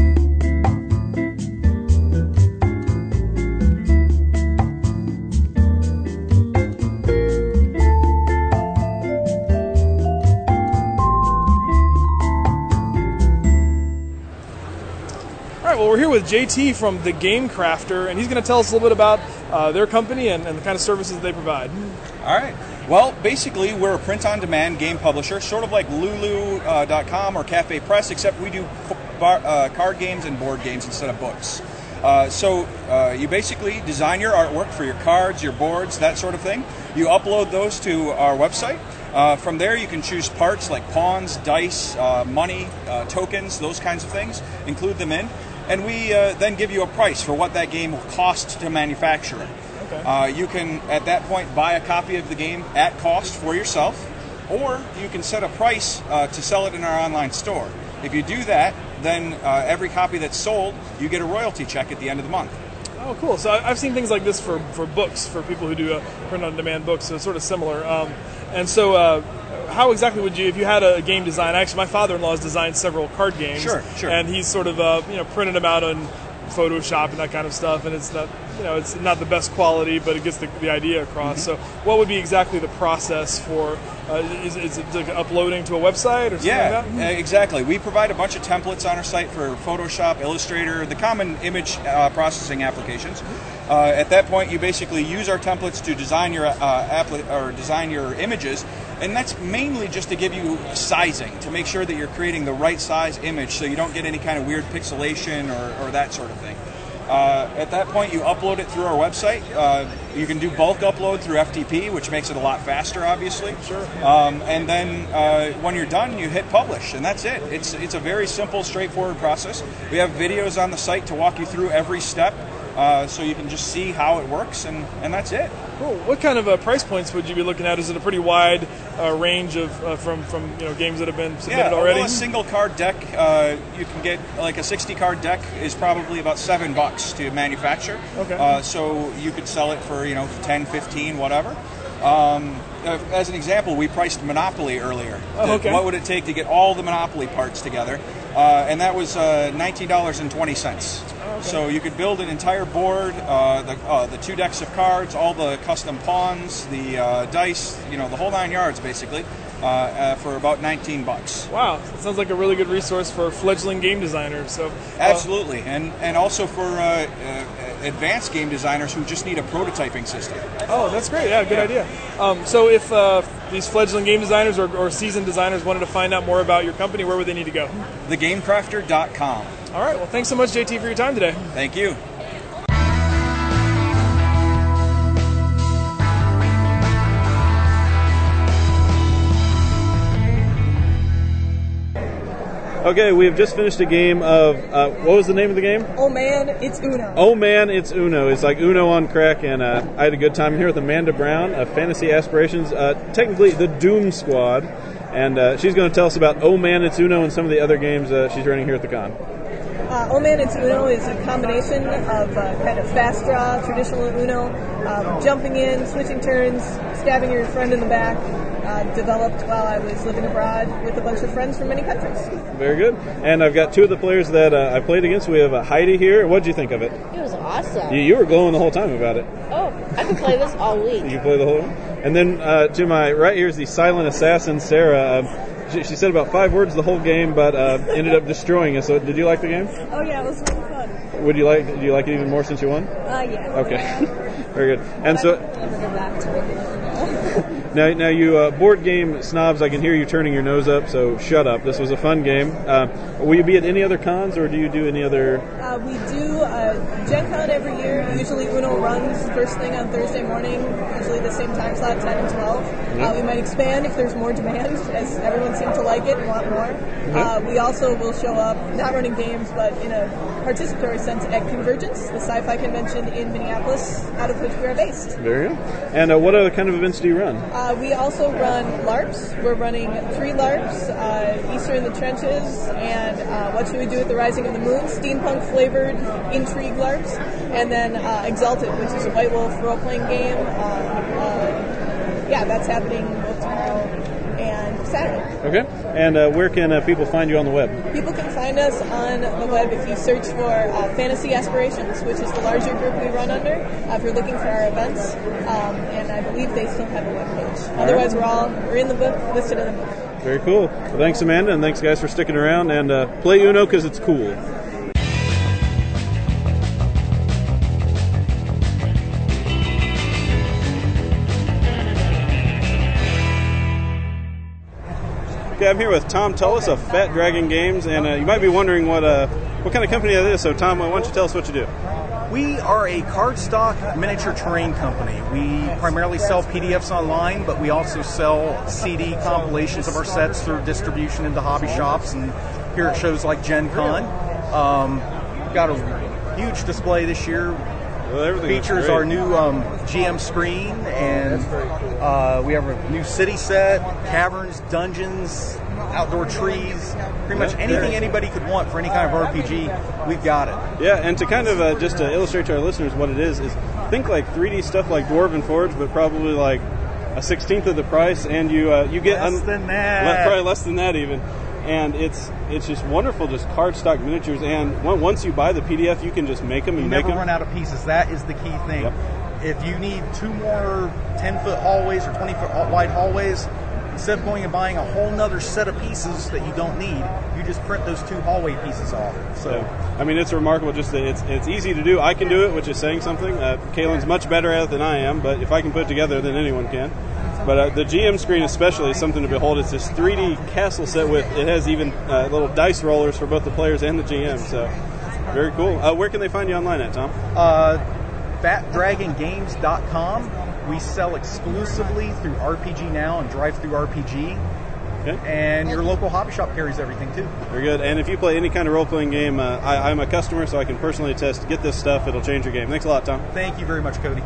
All right, well, we're here with JT from The Game Crafter, and he's going to tell us a little bit about their company and the kind of services they provide. All right. Well, basically, we're a print-on-demand game publisher, sort of like Lulu.com or Cafe Press, except we do card games and board games instead of books. So you basically design your artwork for your cards, your boards, that sort of thing. You upload those to our website. From there, you can choose parts like pawns, dice, money, tokens, those kinds of things, include them in. And we then give you a price for what that game will cost to manufacture it. Okay. You can, at that point, buy a copy of the game at cost for yourself, or you can set a price to sell it in our online store. If you do that, then every copy that's sold, you get a royalty check at the end of the month. Oh, cool. So I've seen things like this for books, for people who do print-on-demand books, so it's sort of similar. And so how exactly would you, if you had a game design, actually my father-in-law has designed several card games. Sure. And he's sort of, printed them out on Photoshop and that kind of stuff, and it's not, it's not the best quality, but it gets the idea across. Mm-hmm. So what would be exactly the process for, is it like uploading to a website or something like that? Yeah, exactly. We provide a bunch of templates on our site for Photoshop, Illustrator, the common image processing applications. At that point, you basically use our templates to design your design your images, and that's mainly just to give you sizing, to make sure that you're creating the right size image so you don't get any kind of weird pixelation or that sort of thing. At that point, you upload it through our website. You can do bulk upload through FTP, which makes it a lot faster, obviously. Sure. And then when you're done, you hit publish, and that's it. It's a very simple, straightforward process. We have videos on the site to walk you through every step, so you can just see how it works, and that's it. Cool. What kind of price points would you be looking at? Is it a pretty wide range of from games that have been submitted already? Well, a single card deck, you can get like a 60 card deck is probably about $7 to manufacture. Okay. So you could sell it for 10, 15, whatever. As an example, we priced Monopoly earlier. Oh, okay. What would it take to get all the Monopoly parts together? And that was $19.20. Okay. So you could build an entire board, the 2 decks of cards, all the custom pawns, the dice, the whole 9 yards basically, for about $19. Wow, that sounds like a really good resource for fledgling game designers. So absolutely, and also for advanced game designers who just need a prototyping system. Oh, that's great. Yeah, good idea. So if these fledgling game designers or seasoned designers wanted to find out more about your company, where would they need to go? TheGameCrafter.com. All right. Well, thanks so much, JT, for your time today. Thank you. Okay, we have just finished a game of, what was the name of the game? Oh Man, It's Uno. Oh Man, It's Uno. It's like Uno on crack, and I had a good time here with Amanda Brown of Fantasy Aspirations, technically the Doom Squad, and she's going to tell us about Oh Man, It's Uno and some of the other games she's running here at the con. Oh Man, It's Uno is a combination of kind of fast draw, traditional Uno, jumping in, switching turns, stabbing your friend in the back, developed while I was living abroad with a bunch of friends from many countries. Very good. And I've got 2 of the players that I played against. We have Heidi here. What did you think of it? It was awesome. You were glowing the whole time about it. Oh, I could play this all week. You can play the whole one? And then to my right here is the silent assassin, Sarah. She said about 5 words the whole game, but ended up destroying us. So did you like the game? Oh yeah, it was really fun. Did you like it even more since you won? Yeah. Okay. Very good. And so I'll never go back to it. Now you board game snobs, I can hear you turning your nose up, so shut up. This was a fun game. Will you be at any other cons, or do you do any other... We do Gen Con every year. Usually Uno runs first thing on Thursday morning, usually the same time slot, 10 and 12. We might expand if there's more demand, as everyone seems to like it and want more. We also will show up, not running games, but in a participatory sense at Convergence, the sci-fi convention in Minneapolis, out of which we are based. Very good. And what other kind of events do you run? We also run LARPs. We're running 3 LARPs, Easter in the Trenches, and What Should We Do with the Rising of the Moon, steampunk-flavored intrigue LARPs, and then Exalted, which is a White Wolf role-playing game. That's happening both tomorrow and Saturday. Okay. And where can people find you on the web? People can find us on the web if you search for Fantasy Aspirations, which is the larger group we run under, if you're looking for our events. And I believe they still have a webpage. Otherwise, we're in the book, listed in the book. Very cool. Well, thanks, Amanda, and thanks, guys, for sticking around. And play Uno because it's cool. Okay, I'm here with Tom Tullis of Fat Dragon Games, and you might be wondering what kind of company that is. So, Tom, why don't you tell us what you do? We are a cardstock miniature terrain company. We primarily sell PDFs online, but we also sell CD compilations of our sets through distribution into hobby shops and here at shows like Gen Con. Got a huge display this year. Features our new GM screen, and we have a new city set, caverns, dungeons, outdoor trees, pretty much anything anybody could want for any kind of RPG, we've got it. Yeah, and to kind of just to illustrate to our listeners what it is think like 3D stuff like Dwarven Forge, but probably like a 16th of the price, and you get less than that. Probably less than that even. And it's just wonderful, just cardstock miniatures. And once you buy the PDF, you can just make them and make them. You never run out of pieces. That is the key thing. Yep. If you need 2 more 10-foot hallways or 20-foot wide hallways, instead of going and buying a whole nother set of pieces that you don't need, you just print those 2 hallway pieces off. So, I mean, it's remarkable. Just that it's easy to do. I can do it, which is saying something. Kaylin's much better at it than I am, but if I can put it together, then anyone can. But the GM screen especially is something to behold. It's this 3D castle set it has even little dice rollers for both the players and the GM. So very cool. Where can they find you online at, Tom? FatDragonGames.com. We sell exclusively through RPG Now and Drive-Thru RPG. Okay. And your local hobby shop carries everything too. Very good. And if you play any kind of role-playing game, I'm a customer, so I can personally attest. Get this stuff; it'll change your game. Thanks a lot, Tom. Thank you very much, Cody.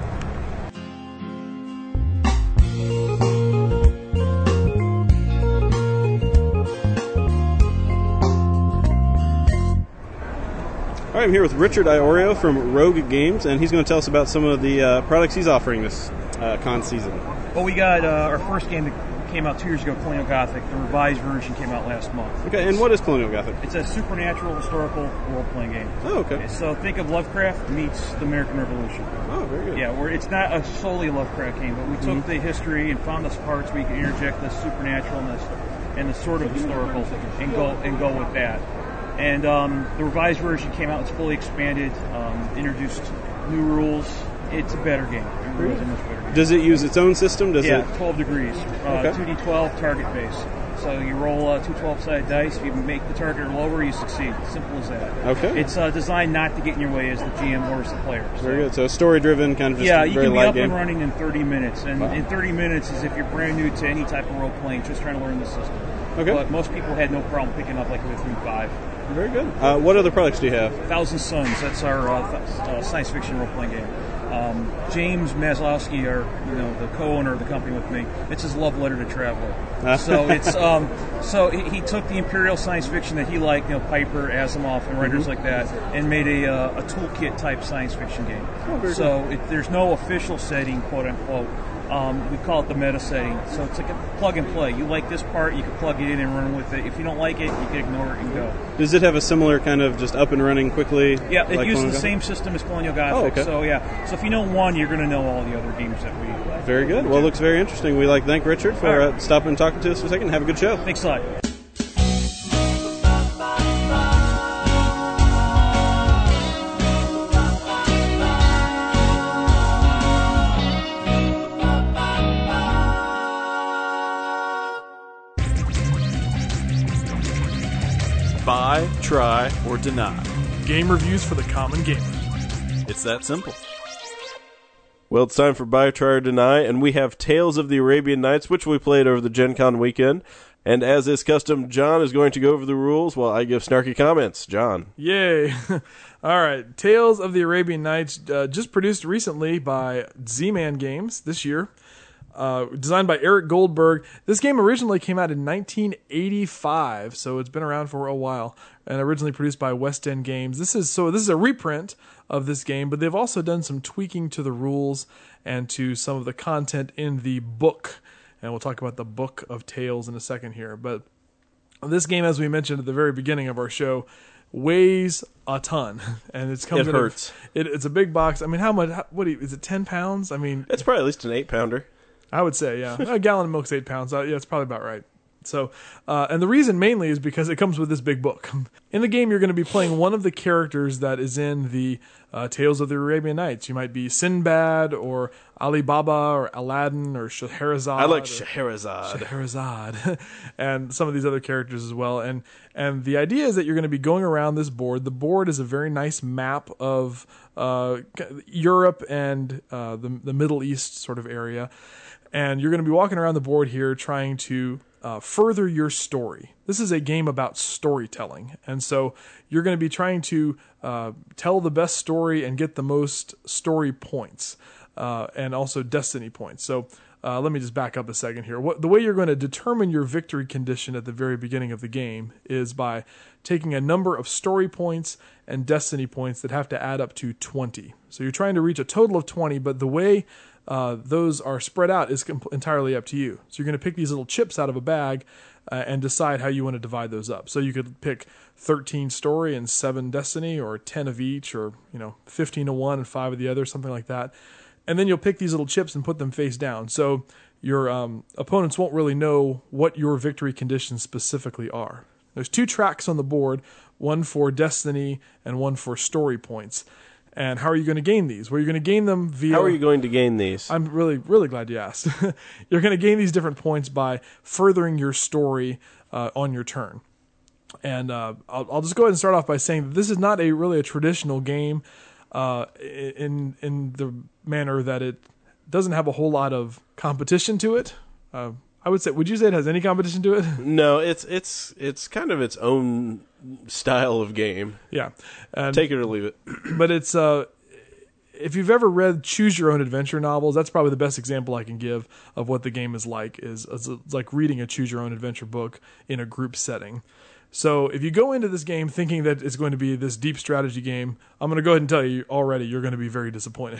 All right, I'm here with Richard Iorio from Rogue Games, and he's going to tell us about some of the products he's offering this con season. Well, we got our first game that came out 2 years ago, Colonial Gothic. The revised version came out last month. Okay, and what is Colonial Gothic? It's a supernatural historical role-playing game. Oh, okay. So think of Lovecraft meets the American Revolution. Oh, very good. Yeah, it's not a solely Lovecraft game, but we took the history and found those parts where you can interject the supernaturalness and the sort of historical and go with that. And the revised version came out. It's fully expanded, introduced new rules. It's a better game. It really is a much better game. Does it use its own system? 12 degrees. 2d12 target base. So you roll 2 12-sided dice. If you make the target lower, you succeed. Simple as that. Okay. It's designed not to get in your way as the GM or as the player. So. Very good. So story-driven, kind of just you very can be light up game. and running in 30 minutes. And in 30 minutes is if you're brand new to any type of role-playing, just trying to learn the system. Okay. But most people had no problem picking up like within 5. Very good. What other products do you have? Thousand Suns. That's our science fiction role-playing game. James Maslowski, the co-owner of the company with me, it's his love letter to Traveler. So it's so he took the imperial science fiction that he liked, Piper, Asimov, and writers like that, and made a toolkit type science fiction game. There's no official setting, quote unquote. We call it the meta setting. So it's like a plug and play. You like this part, you can plug it in and run with it. If you don't like it, you can ignore it and go. Does it have a similar kind of just up and running quickly? Yeah, it uses the same system as Colonial Gothic. Oh, okay. So if you know one, you're going to know all the other games that we Very good. Well, it looks very interesting. We'd like to thank Richard for stopping and talking to us for a second. Have a good show. Thanks a lot. Buy, try, or deny. Game reviews for the common gamer. It's that simple. Well, it's time for Buy, Try, or Deny, and we have Tales of the Arabian Nights, which we played over the Gen Con weekend. And as is custom, John is going to go over the rules while I give snarky comments. John. Yay. All right. Tales of the Arabian Nights, just produced recently by Z-Man Games this year. Designed by Eric Goldberg. This game originally came out in 1985, so it's been around for a while, and originally produced by West End Games. This is a reprint of this game, but they've also done some tweaking to the rules and to some of the content in the book. And we'll talk about the Book of Tales in a second here. But this game, as we mentioned at the very beginning of our show, weighs a ton, and it hurts. It's a big box. I mean, how much? Is it 10 pounds? I mean, it's probably at least an 8-pounder. I would say, yeah. A gallon of milk's 8 pounds. Yeah, it's probably about right. So, and the reason mainly is because it comes with this big book. In the game, you're going to be playing one of the characters that is in the Tales of the Arabian Nights. You might be Sinbad, or Ali Baba, or Aladdin, or Scheherazade. I like Scheherazade. Scheherazade. And some of these other characters as well. And the idea is that you're going to be going around this board. The board is a very nice map of Europe and the Middle East sort of area. And you're going to be walking around the board here trying to further your story. This is a game about storytelling. And so you're going to be trying to tell the best story and get the most story points and also destiny points. So let me just back up a second here. The way you're going to determine your victory condition at the very beginning of the game is by taking a number of story points and destiny points that have to add up to 20. So you're trying to reach a total of 20, but the way those are spread out is entirely up to you. So you're going to pick these little chips out of a bag and decide how you want to divide those up. So you could pick 13 story and 7 destiny, or 10 of each, or 15 of one and 5 of the other, something like that. And then you'll pick these little chips and put them face down. So your opponents won't really know what your victory conditions specifically are. There's 2 tracks on the board, one for destiny and one for story points. And how are you going to gain these? Well, you're going to gain them via... How are you going to gain these? I'm really, really glad you asked. You're going to gain these different points by furthering your story on your turn. And I'll just go ahead and start off by saying that this is not really a traditional game in the manner that it doesn't have a whole lot of competition to it. Would you say it has any competition to it? No, it's kind of its own style of game. Yeah. Take it or leave it. But it's if you've ever read Choose Your Own Adventure novels, that's probably the best example I can give of what the game is like. It's like reading a Choose Your Own Adventure book in a group setting. So if you go into this game thinking that it's going to be this deep strategy game, I'm going to go ahead and tell you already you're going to be very disappointed.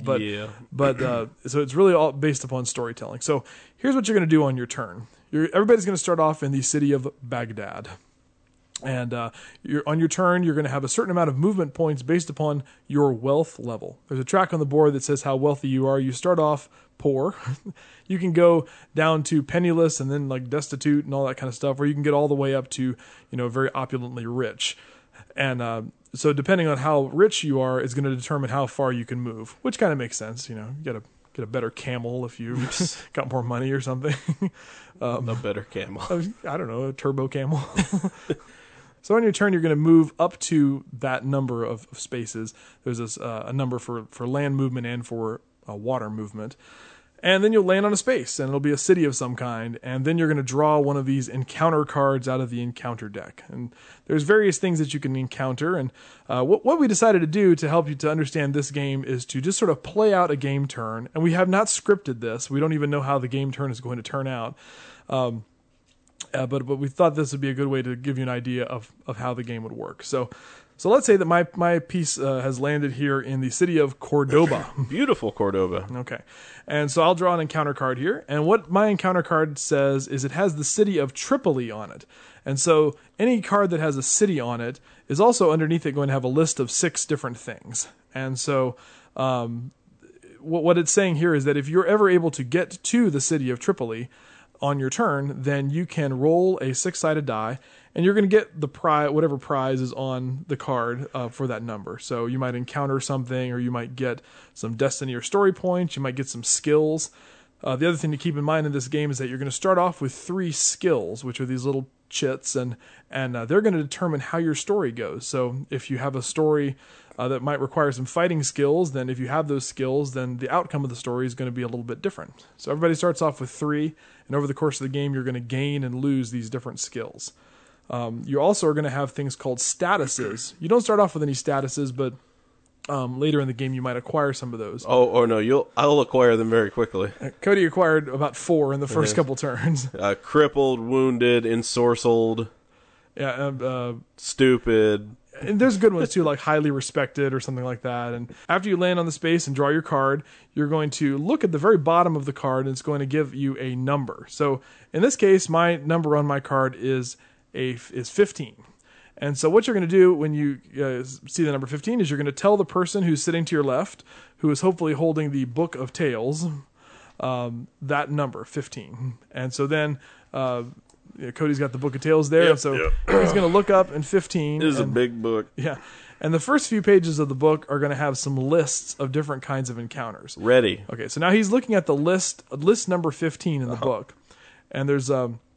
So it's really all based upon storytelling. So here's what you're going to do on your turn. Everybody's going to start off in the city of Baghdad. And on your turn, you're going to have a certain amount of movement points based upon your wealth level. There's a track on the board that says how wealthy you are. You start off poor. You can go down to penniless and then like destitute and all that kind of stuff, or you can get all the way up to very opulently rich. And so depending on how rich you are is going to determine how far you can move, which kind of makes sense. You got to get a better camel if you've got more money or something. A better camel. I don't know, a turbo camel. So on your turn, you're going to move up to that number of spaces. There's a number for land movement and for water movement. And then you'll land on a space, and it'll be a city of some kind. And then you're going to draw one of these encounter cards out of the encounter deck. And there's various things that you can encounter. And what we decided to do to help you to understand this game is to just sort of play out a game turn. And we have not scripted this. We don't even know how the game turn is going to turn out. But we thought this would be a good way to give you an idea of how the game would work. So let's say that my piece has landed here in the city of Cordoba. Beautiful Cordoba. Okay. And so I'll draw an encounter card here. And what my encounter card says is it has the city of Tripoli on it. And so any card that has a city on it is also underneath it going to have a list of 6 different things. And so what it's saying here is that if you're ever able to get to the city of Tripoli on your turn, then you can roll a 6-sided die, and you're going to get the prize, whatever prize is on the card for that number. So you might encounter something, or you might get some destiny or story points. You might get some skills. The other thing to keep in mind in this game is that you're going to start off with 3 skills, which are these little chits, and they're going to determine how your story goes. So if you have a story that might require some fighting skills, then if you have those skills, then the outcome of the story is going to be a little bit different. So everybody starts off with 3, and over the course of the game, you're going to gain and lose these different skills. You also are going to have things called statuses. You don't start off with any statuses, but later in the game, you might acquire some of those. Oh no, I'll acquire them very quickly. Cody acquired about 4 in the first couple turns. Crippled, wounded, ensorcelled, stupid. And there's good ones too, like highly respected or something like that. And after you land on the space and draw your card, you're going to look at the very bottom of the card, and it's going to give you a number. So in this case, my number on my card is 15. And so what you're going to do when you see the number 15 is you're going to tell the person who's sitting to your left, who is hopefully holding the Book of Tales, that number, 15. And so then Cody's got the Book of Tales there, and so he's going to look up in 15. It is a big book. Yeah. And the first few pages of the book are going to have some lists of different kinds of encounters. Ready. Okay, so now he's looking at the list number 15 in the book. And there's...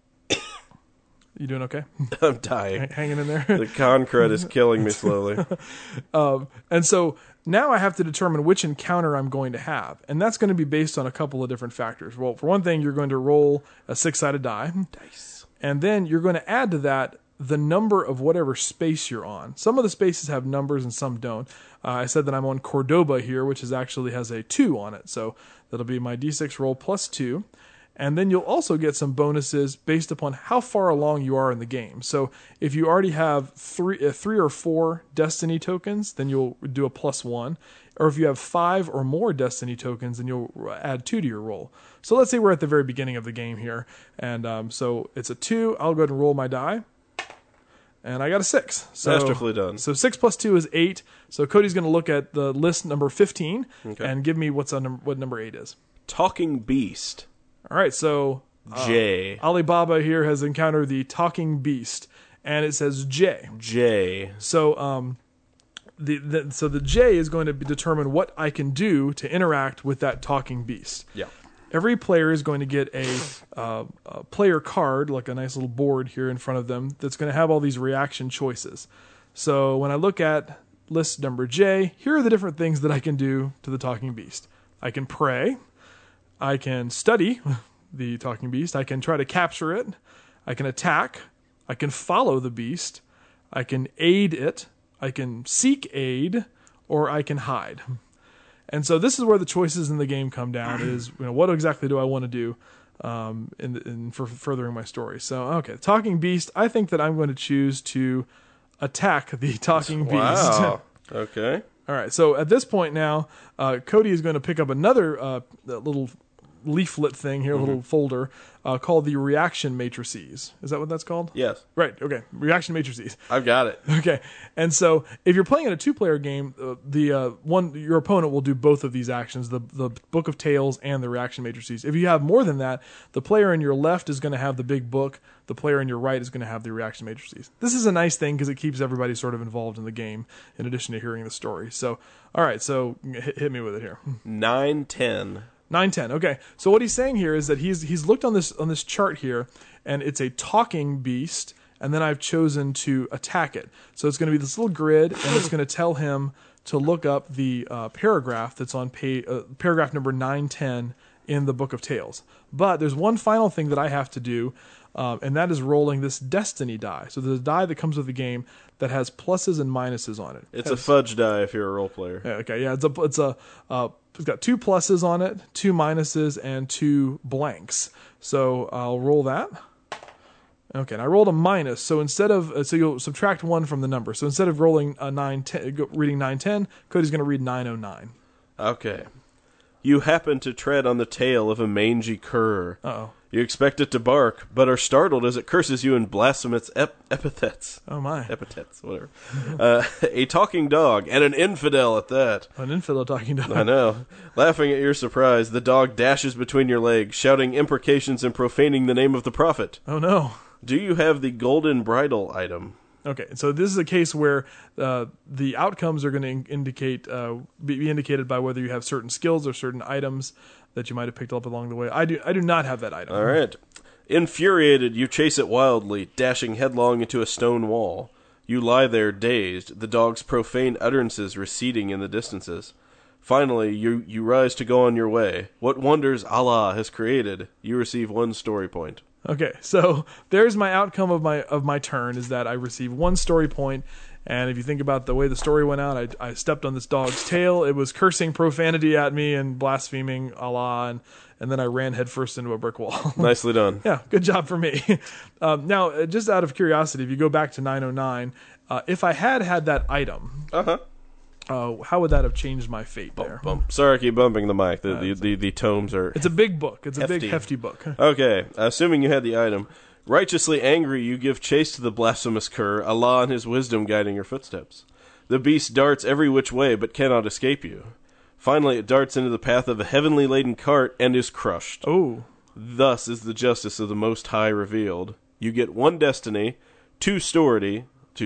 You doing okay? I'm dying. Hanging in there? The concrete is killing me slowly. And so now I have to determine which encounter I'm going to have. And that's going to be based on a couple of different factors. Well, for one thing, you're going to roll a 6-sided die. Dice. And then you're going to add to that the number of whatever space you're on. Some of the spaces have numbers and some don't. I said that I'm on Cordoba here, which actually has a 2 on it. So that'll be my D6 roll plus 2. And then you'll also get some bonuses based upon how far along you are in the game. So if you already have 3 or 4 Destiny tokens, then you'll do a +1. Or if you have 5 or more Destiny tokens, then you'll add 2 to your roll. So let's say we're at the very beginning of the game here. And so it's a 2. I'll go ahead and roll my die. And I got a 6. So, masterfully done. So 6 plus 2 is 8. So Cody's going to look at the list number 15 and give me what number 8 is. Talking Beast. All right, so J. Alibaba here has encountered the Talking Beast, and it says J. J. So the J is going to determine what I can do to interact with that Talking Beast. Yeah. Every player is going to get a player card, like a nice little board here in front of them, that's going to have all these reaction choices. So when I look at list number J, here are the different things that I can do to the Talking Beast. I can pray. I can study the Talking Beast. I can try to capture it. I can attack. I can follow the beast. I can aid it. I can seek aid, or I can hide. And so this is where the choices in the game come down: is what exactly do I want to do for furthering my story? So okay, Talking Beast. I think that I'm going to choose to attack the Talking Beast. Wow. Okay. All right. So at this point now, Cody is going to pick up another little leaflet thing here, a little folder called the Reaction Matrices. Is that what that's called? Yes. Right. Okay. Reaction Matrices. I've got it. Okay. And so if you're playing in a 2-player game, your opponent will do both of these actions, the Book of Tales and the Reaction Matrices. If you have more than that, the player in your left is going to have the big book. The player in your right is going to have the Reaction Matrices. This is a nice thing because it keeps everybody sort of involved in the game in addition to hearing the story. So, all right. So hit me with it here. 9-10. 9-10. Okay. So what he's saying here is that he's looked on this chart here, and it's a talking beast, and then I've chosen to attack it. So it's going to be this little grid, and it's going to tell him to look up the paragraph that's on paragraph number 910 in the Book of Tales. But there's one final thing that I have to do, and that is rolling this Destiny die. So there's a die that comes with the game that has pluses and minuses on it. It's a fudge die if you're a role player. Yeah, okay, yeah, it's got 2 pluses on it, 2 minuses, and 2 blanks. So I'll roll that. Okay, and I rolled a minus. So instead of so you'll subtract 1 from the number. So instead of rolling a 9-10, reading 9-10, Cody's going to read 909. Okay. You happen to tread on the tail of a mangy cur. Uh-oh. You expect it to bark, but are startled as it curses you in blasphemous epithets. Oh my. Epithets, whatever. A talking dog, and an infidel at that. An infidel talking dog. I know. Laughing at your surprise, the dog dashes between your legs, shouting imprecations and profaning the name of the prophet. Oh no. Do you have the golden bridle item? Okay, so this is a case where the outcomes are going to be indicated by whether you have certain skills or certain items that you might have picked up along the way. I do not have that item. All right. Infuriated, you chase it wildly, dashing headlong into a stone wall. You lie there dazed, the dog's profane utterances receding in the distances. Finally, you rise to go on your way. What wonders Allah has created. You receive 1 story point. Okay, so there's my outcome of my turn, is that I receive 1 story point. And if you think about the way the story went out, I stepped on this dog's tail. It was cursing profanity at me and blaspheming Allah, and then I ran headfirst into a brick wall. Nicely done. Yeah, good job for me. Now, just out of curiosity, if you go back to 909, if I had that item, how would that have changed my fate there? Bump. Sorry, I keep bumping the mic. The tomes are... It's a big book. It's hefty. A big, hefty book. Okay, assuming you had the item. Righteously angry, you give chase to the blasphemous cur, Allah and his wisdom guiding your footsteps. The beast darts every which way, but cannot escape you. Finally, it darts into the path of a heavenly laden cart and is crushed. Oh. Thus is the justice of the Most High revealed. You get 1 destiny, 2 story,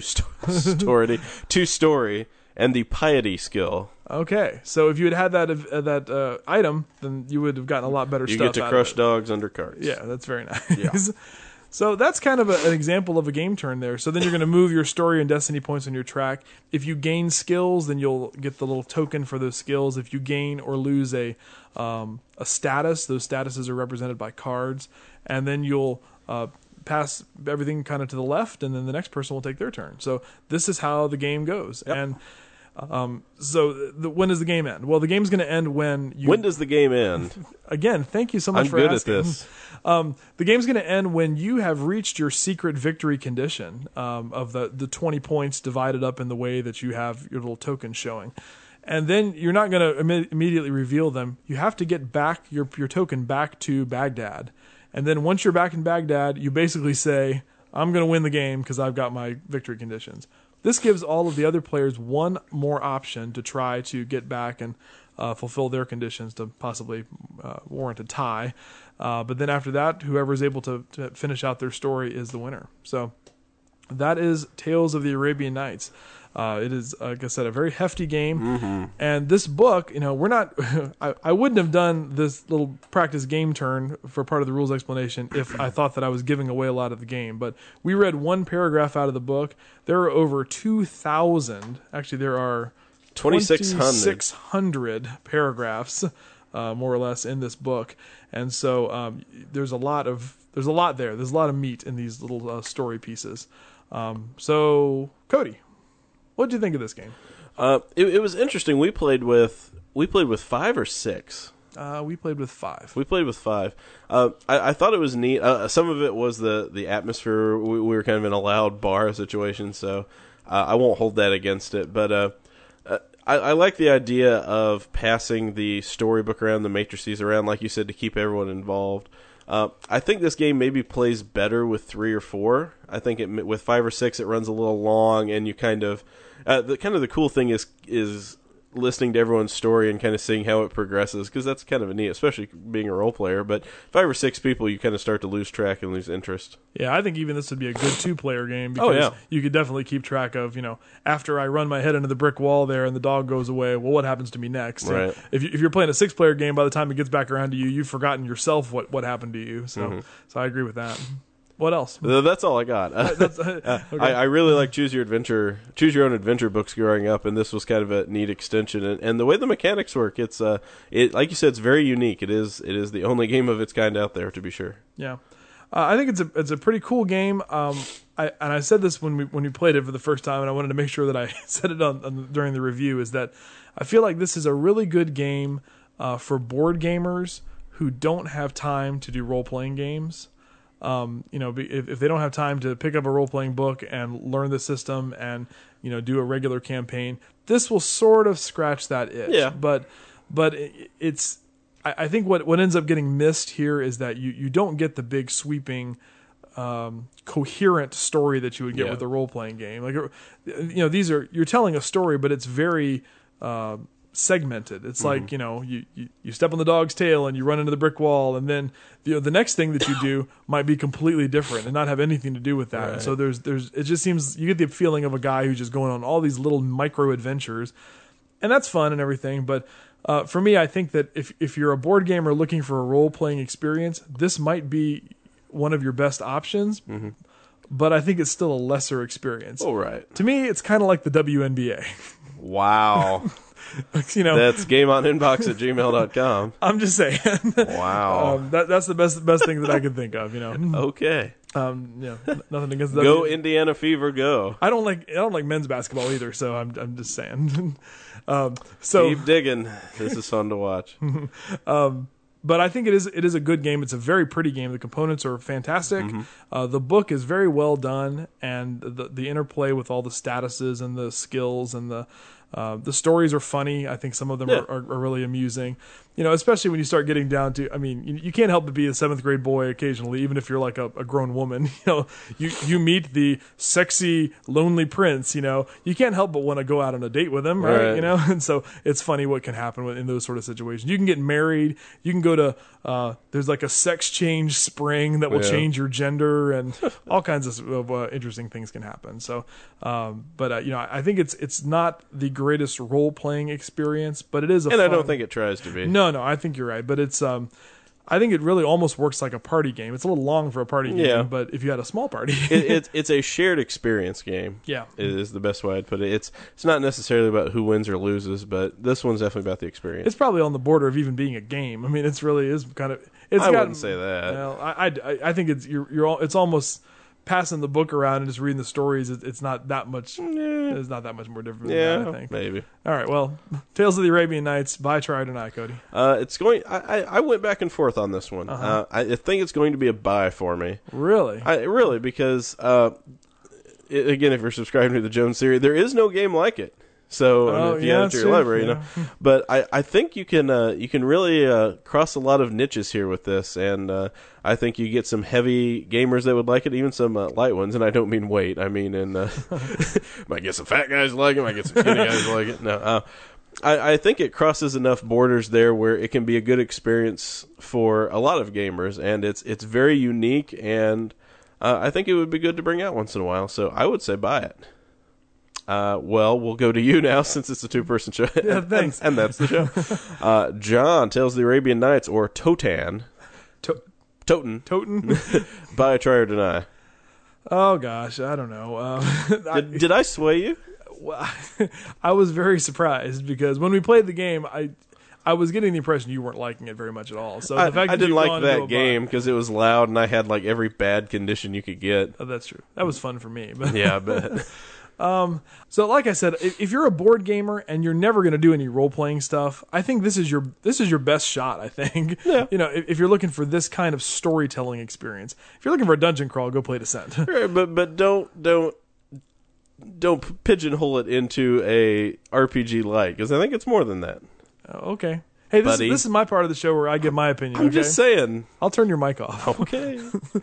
and the piety skill. Okay, so if you had that item, then you would have gotten a lot better stuff. You get to crush dogs under carts. Yeah, that's very nice. Yeah. So that's kind of an example of a game turn there. So then you're going to move your story and destiny points on your track. If you gain skills, then you'll get the little token for those skills. If you gain or lose a status, those statuses are represented by cards. And then you'll pass everything kind of to the left, and then the next person will take their turn. So this is how the game goes. Yep. And when does the game end? Well, the game's going to end when you... When does the game end? Again, thank you so much for asking. I'm good at this. The game's going to end when you have reached your secret victory condition of the 20 points divided up in the way that you have your little tokens showing. And then you're not going to immediately reveal them. You have to get back your token back to Baghdad. And then once you're back in Baghdad, you basically say, I'm going to win the game because I've got my victory conditions. This gives all of the other players 1 more option to try to get back and fulfill their conditions to possibly warrant a tie. But then after that, whoever is able to finish out their story is the winner. So that is Tales of the Arabian Nights. It is, like I said, a very hefty game. Mm-hmm. And this book, we're not... I wouldn't have done this little practice game turn for part of the rules explanation if I thought that I was giving away a lot of the game. But we read 1 paragraph out of the book. There are over 2,000... Actually, there are 2,600 paragraphs, more or less, in this book. And so there's a lot there. There's a lot of meat in these little story pieces. So, Cody... what did you think of this game? It was interesting. We played with 5 or 6. We played with 5. I thought it was neat. Some of it was the atmosphere. We were kind of in a loud bar situation, so I won't hold that against it. But I like the idea of passing the storybook around, the matrices around, like you said, to keep everyone involved. I think this game maybe plays better with 3 or 4. I think with 5 or 6 it runs a little long, and you kind of the cool thing is listening to everyone's story and kind of seeing how it progresses, because that's kind of a neat, especially being a role player. But 5 or 6 people, you kind of start to lose track and lose interest. Yeah, I think even this would be a good 2-player game, because you could definitely keep track of, after I run my head into the brick wall there and the dog goes away, well, what happens to me next? Right. If you're playing a 6-player game, by the time it gets back around to you, you've forgotten yourself what happened to you. So I agree with that. What else? That's all I got. Okay. I really like choose your own adventure books growing up, and this was kind of a neat extension. And the way the mechanics work, it's like you said, it's very unique. It is the only game of its kind out there, to be sure. Yeah, I think it's a pretty cool game. I said this when we played it for the first time, and I wanted to make sure that I said it during the review, is that I feel like this is a really good game for board gamers who don't have time to do role playing games. If they don't have time to pick up a role-playing book and learn the system and, do a regular campaign, this will sort of scratch that itch. Yeah. But it's, I think what ends up getting missed here is that you don't get the big sweeping, coherent story that you would get with a role-playing game. Like, you're telling a story, but it's very, segmented. It's like, you step on the dog's tail and you run into the brick wall, and then the next thing that you do might be completely different and not have anything to do with that. Right. So it just seems you get the feeling of a guy who's just going on all these little micro adventures, and that's fun and everything. But for me, I think that if you're a board gamer looking for a role playing experience, this might be one of your best options, but I think it's still a lesser experience. Oh, right. To me, it's kind of like the WNBA. Wow. You know, that's gameoninbox@gmail.com. I'm just saying. Wow. That's the best thing that I can think of. You know. Okay. Yeah. Nothing against the Go Indiana Fever, go. I don't like men's basketball either, so I'm just saying. So keep digging. This is fun to watch. But I think it is a good game. It's a very pretty game. The components are fantastic. The book is very well done, and the interplay with all the statuses and the skills and the stories are funny. I think some of them are really amusing. You know, especially when you start getting down to, I mean, you can't help but be a 7th grade boy occasionally, even if you're like a grown woman. You know, you meet the sexy, lonely prince, you know, you can't help but want to go out on a date with him, right? You know, and so it's funny what can happen in those sort of situations. You can get married, you can go to, there's like a sex change spring that will change your gender, and all kinds of interesting things can happen. So, but you know, I think it's not the greatest role-playing experience, but it is I don't think it tries to be. No, I think you're right, but it's I think it really almost works like a party game. It's a little long for a party game, but if you had a small party, it's a shared experience game. Yeah, is the best way I'd put it. It's not necessarily about who wins or loses, but this one's definitely about the experience. It's probably on the border of even being a game. I mean, it's really is kind of. I wouldn't say that. Well, I think it's it's almost passing the book around and just reading the stories. It's not that much. It's not that much more different than that, I think. Maybe. All right. Well, Tales of the Arabian Nights by Try Deny, Cody. It's going. I went back and forth on this one. I think it's going to be a buy for me. Really? Really, because again, if you're subscribing to the Jones series, there is no game like it. So if you add it to your library, you know. But I think you can really cross a lot of niches here with this, and I think you get some heavy gamers that would like it, even some light ones. And I don't mean weight. I mean might get some fat guys like it, might get some skinny guys like it. No, I think it crosses enough borders there where it can be a good experience for a lot of gamers, and it's very unique, and I think it would be good to bring out once in a while. So I would say buy it. Well, we'll go to you now since it's a 2-person show. Yeah, thanks. and that's the show. John, Tales of the Arabian Nights, or Totan. Toten. Buy, Try, or Deny. Oh, gosh. I don't know. Did I sway you? Well, I was very surprised because when we played the game, I was getting the impression you weren't liking it very much at all. So the fact I didn't like that game because it was loud and I had like every bad condition you could get. Oh, that's true. That was fun for me. But yeah, I bet. So like I said, if you're a board gamer and you're never going to do any role-playing stuff, I think this is your best shot, I think. Yeah. You know, if you're looking for this kind of storytelling experience. If you're looking for a dungeon crawl, go play Descent. Right, but don't pigeonhole it into a RPG like, because I think it's more than that. Okay. Hey, this is my part of the show where I give my opinion. I'm just saying. I'll turn your mic off. Okay.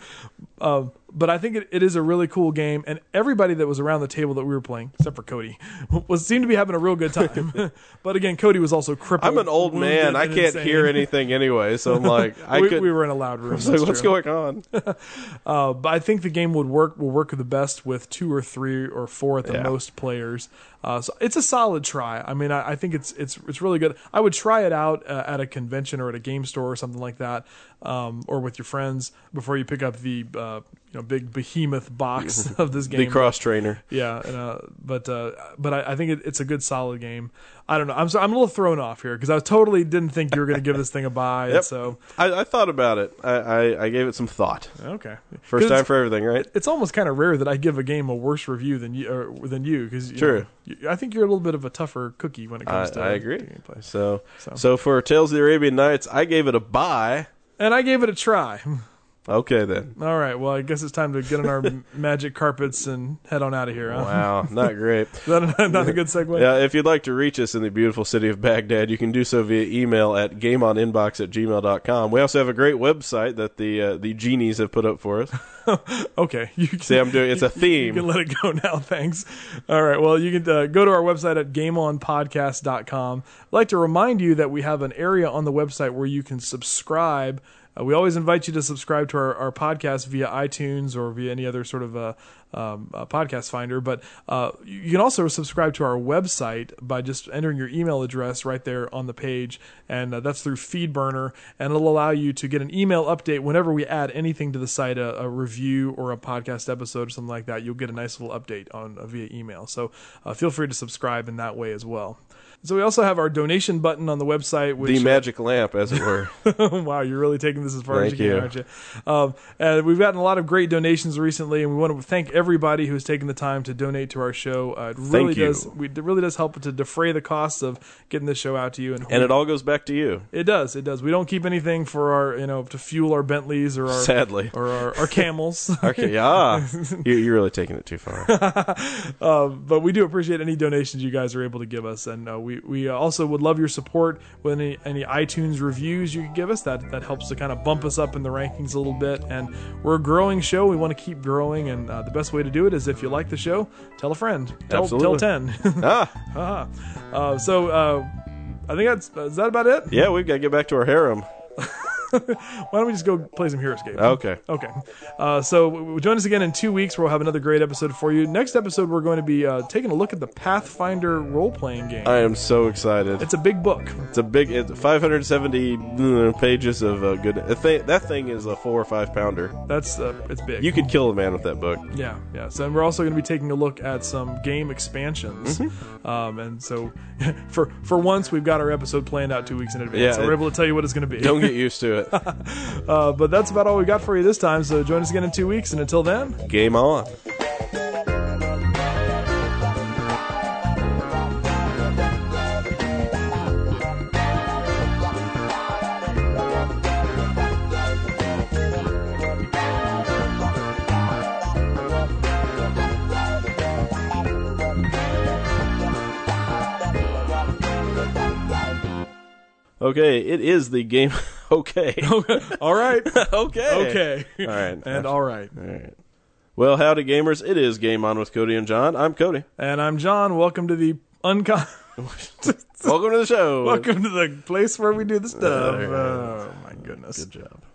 But I think it is a really cool game, and everybody that was around the table that we were playing, except for Cody, seemed to be having a real good time. But again, Cody was also crippled. I'm an old man. I can't hear anything anyway, so I'm like, we were in a loud room. So what's going on? But I think the game will work the best with 2 or 3 or 4 at the most players. So it's a solid try. I mean, I think it's really good. I would try it out at a convention or at a game store or something like that, or with your friends before you pick up the big behemoth box of this game. The cross trainer. Yeah, but I think it's a good solid game. I don't know. I'm a little thrown off here because I totally didn't think you were going to give this thing a buy. Yep. So I thought about it. I gave it some thought. Okay. First time for everything, right? It's almost kind of rare that I give a game a worse review than you because true. I think you're a little bit of a tougher cookie when it comes to I agree. gameplay. So for Tales of the Arabian Nights, I gave it a buy. And I gave it a try. Okay, then. All right. Well, I guess it's time to get on our magic carpets and head on out of here. Huh? Wow. Not great. Is that not a good segue? Yeah, if you'd like to reach us in the beautiful city of Baghdad, you can do so via email at gameoninbox@gmail.com. We also have a great website that the genies have put up for us. Okay. See, it's a theme. You can let it go now. Thanks. All right. Well, you can go to our website at gameonpodcast.com. I'd like to remind you that we have an area on the website where you can subscribe. We always invite you to subscribe to our podcast via iTunes or via any other sort of podcast finder. But you can also subscribe to our website by just entering your email address right there on the page, and that's through FeedBurner, and it'll allow you to get an email update whenever we add anything to the site, a review or a podcast episode or something like that. You'll get a nice little update via email. So feel free to subscribe in that way as well. So we also have our donation button on the website. Which, the magic lamp, as it were. Wow, you're really taking this as far as Thank you can, you. aren't you? And we've gotten a lot of great donations recently, and we want to thank everybody who's taken the time to donate to our show. It really does help to defray the costs of getting this show out to you. And it all goes back to you. It does. It does. We don't keep anything for our, to fuel our Bentleys or our, sadly, or our camels. Okay, you're really taking it too far. But we do appreciate any donations you guys are able to give us, and we also would love your support with any iTunes reviews you can give us. That helps to kind of bump us up in the rankings a little bit. And we're a growing show. We want to keep growing, and the best way to do it is if you like the show, tell a friend. Tell 10. So I think is that about it? Yeah, we've got to get back to our harem. Why don't we just go play some Heroescape? Okay. So join us again in 2 weeks where we'll have another great episode for you. Next episode, we're going to be taking a look at the Pathfinder role-playing game. I am so excited. It's a big book. It's 570 pages of good. That thing is a 4 or 5 pounder. It's big. You could kill a man with that book. Yeah. So we're also going to be taking a look at some game expansions. Mm-hmm. And so for once, we've got our episode planned out 2 weeks in advance. Yeah, so we're able to tell you what it's going to be. Don't get used to it. But that's about all we got for you this time. So join us again in 2 weeks, and until then, game on. Okay, it is the game. Okay. All right. Okay. All right. And all right. All right. Well, howdy, gamers. It is Game On with Cody and John. I'm Cody. And I'm John. Welcome to the Welcome to the show. Welcome to the place where we do the stuff. Oh, my goodness. Good job.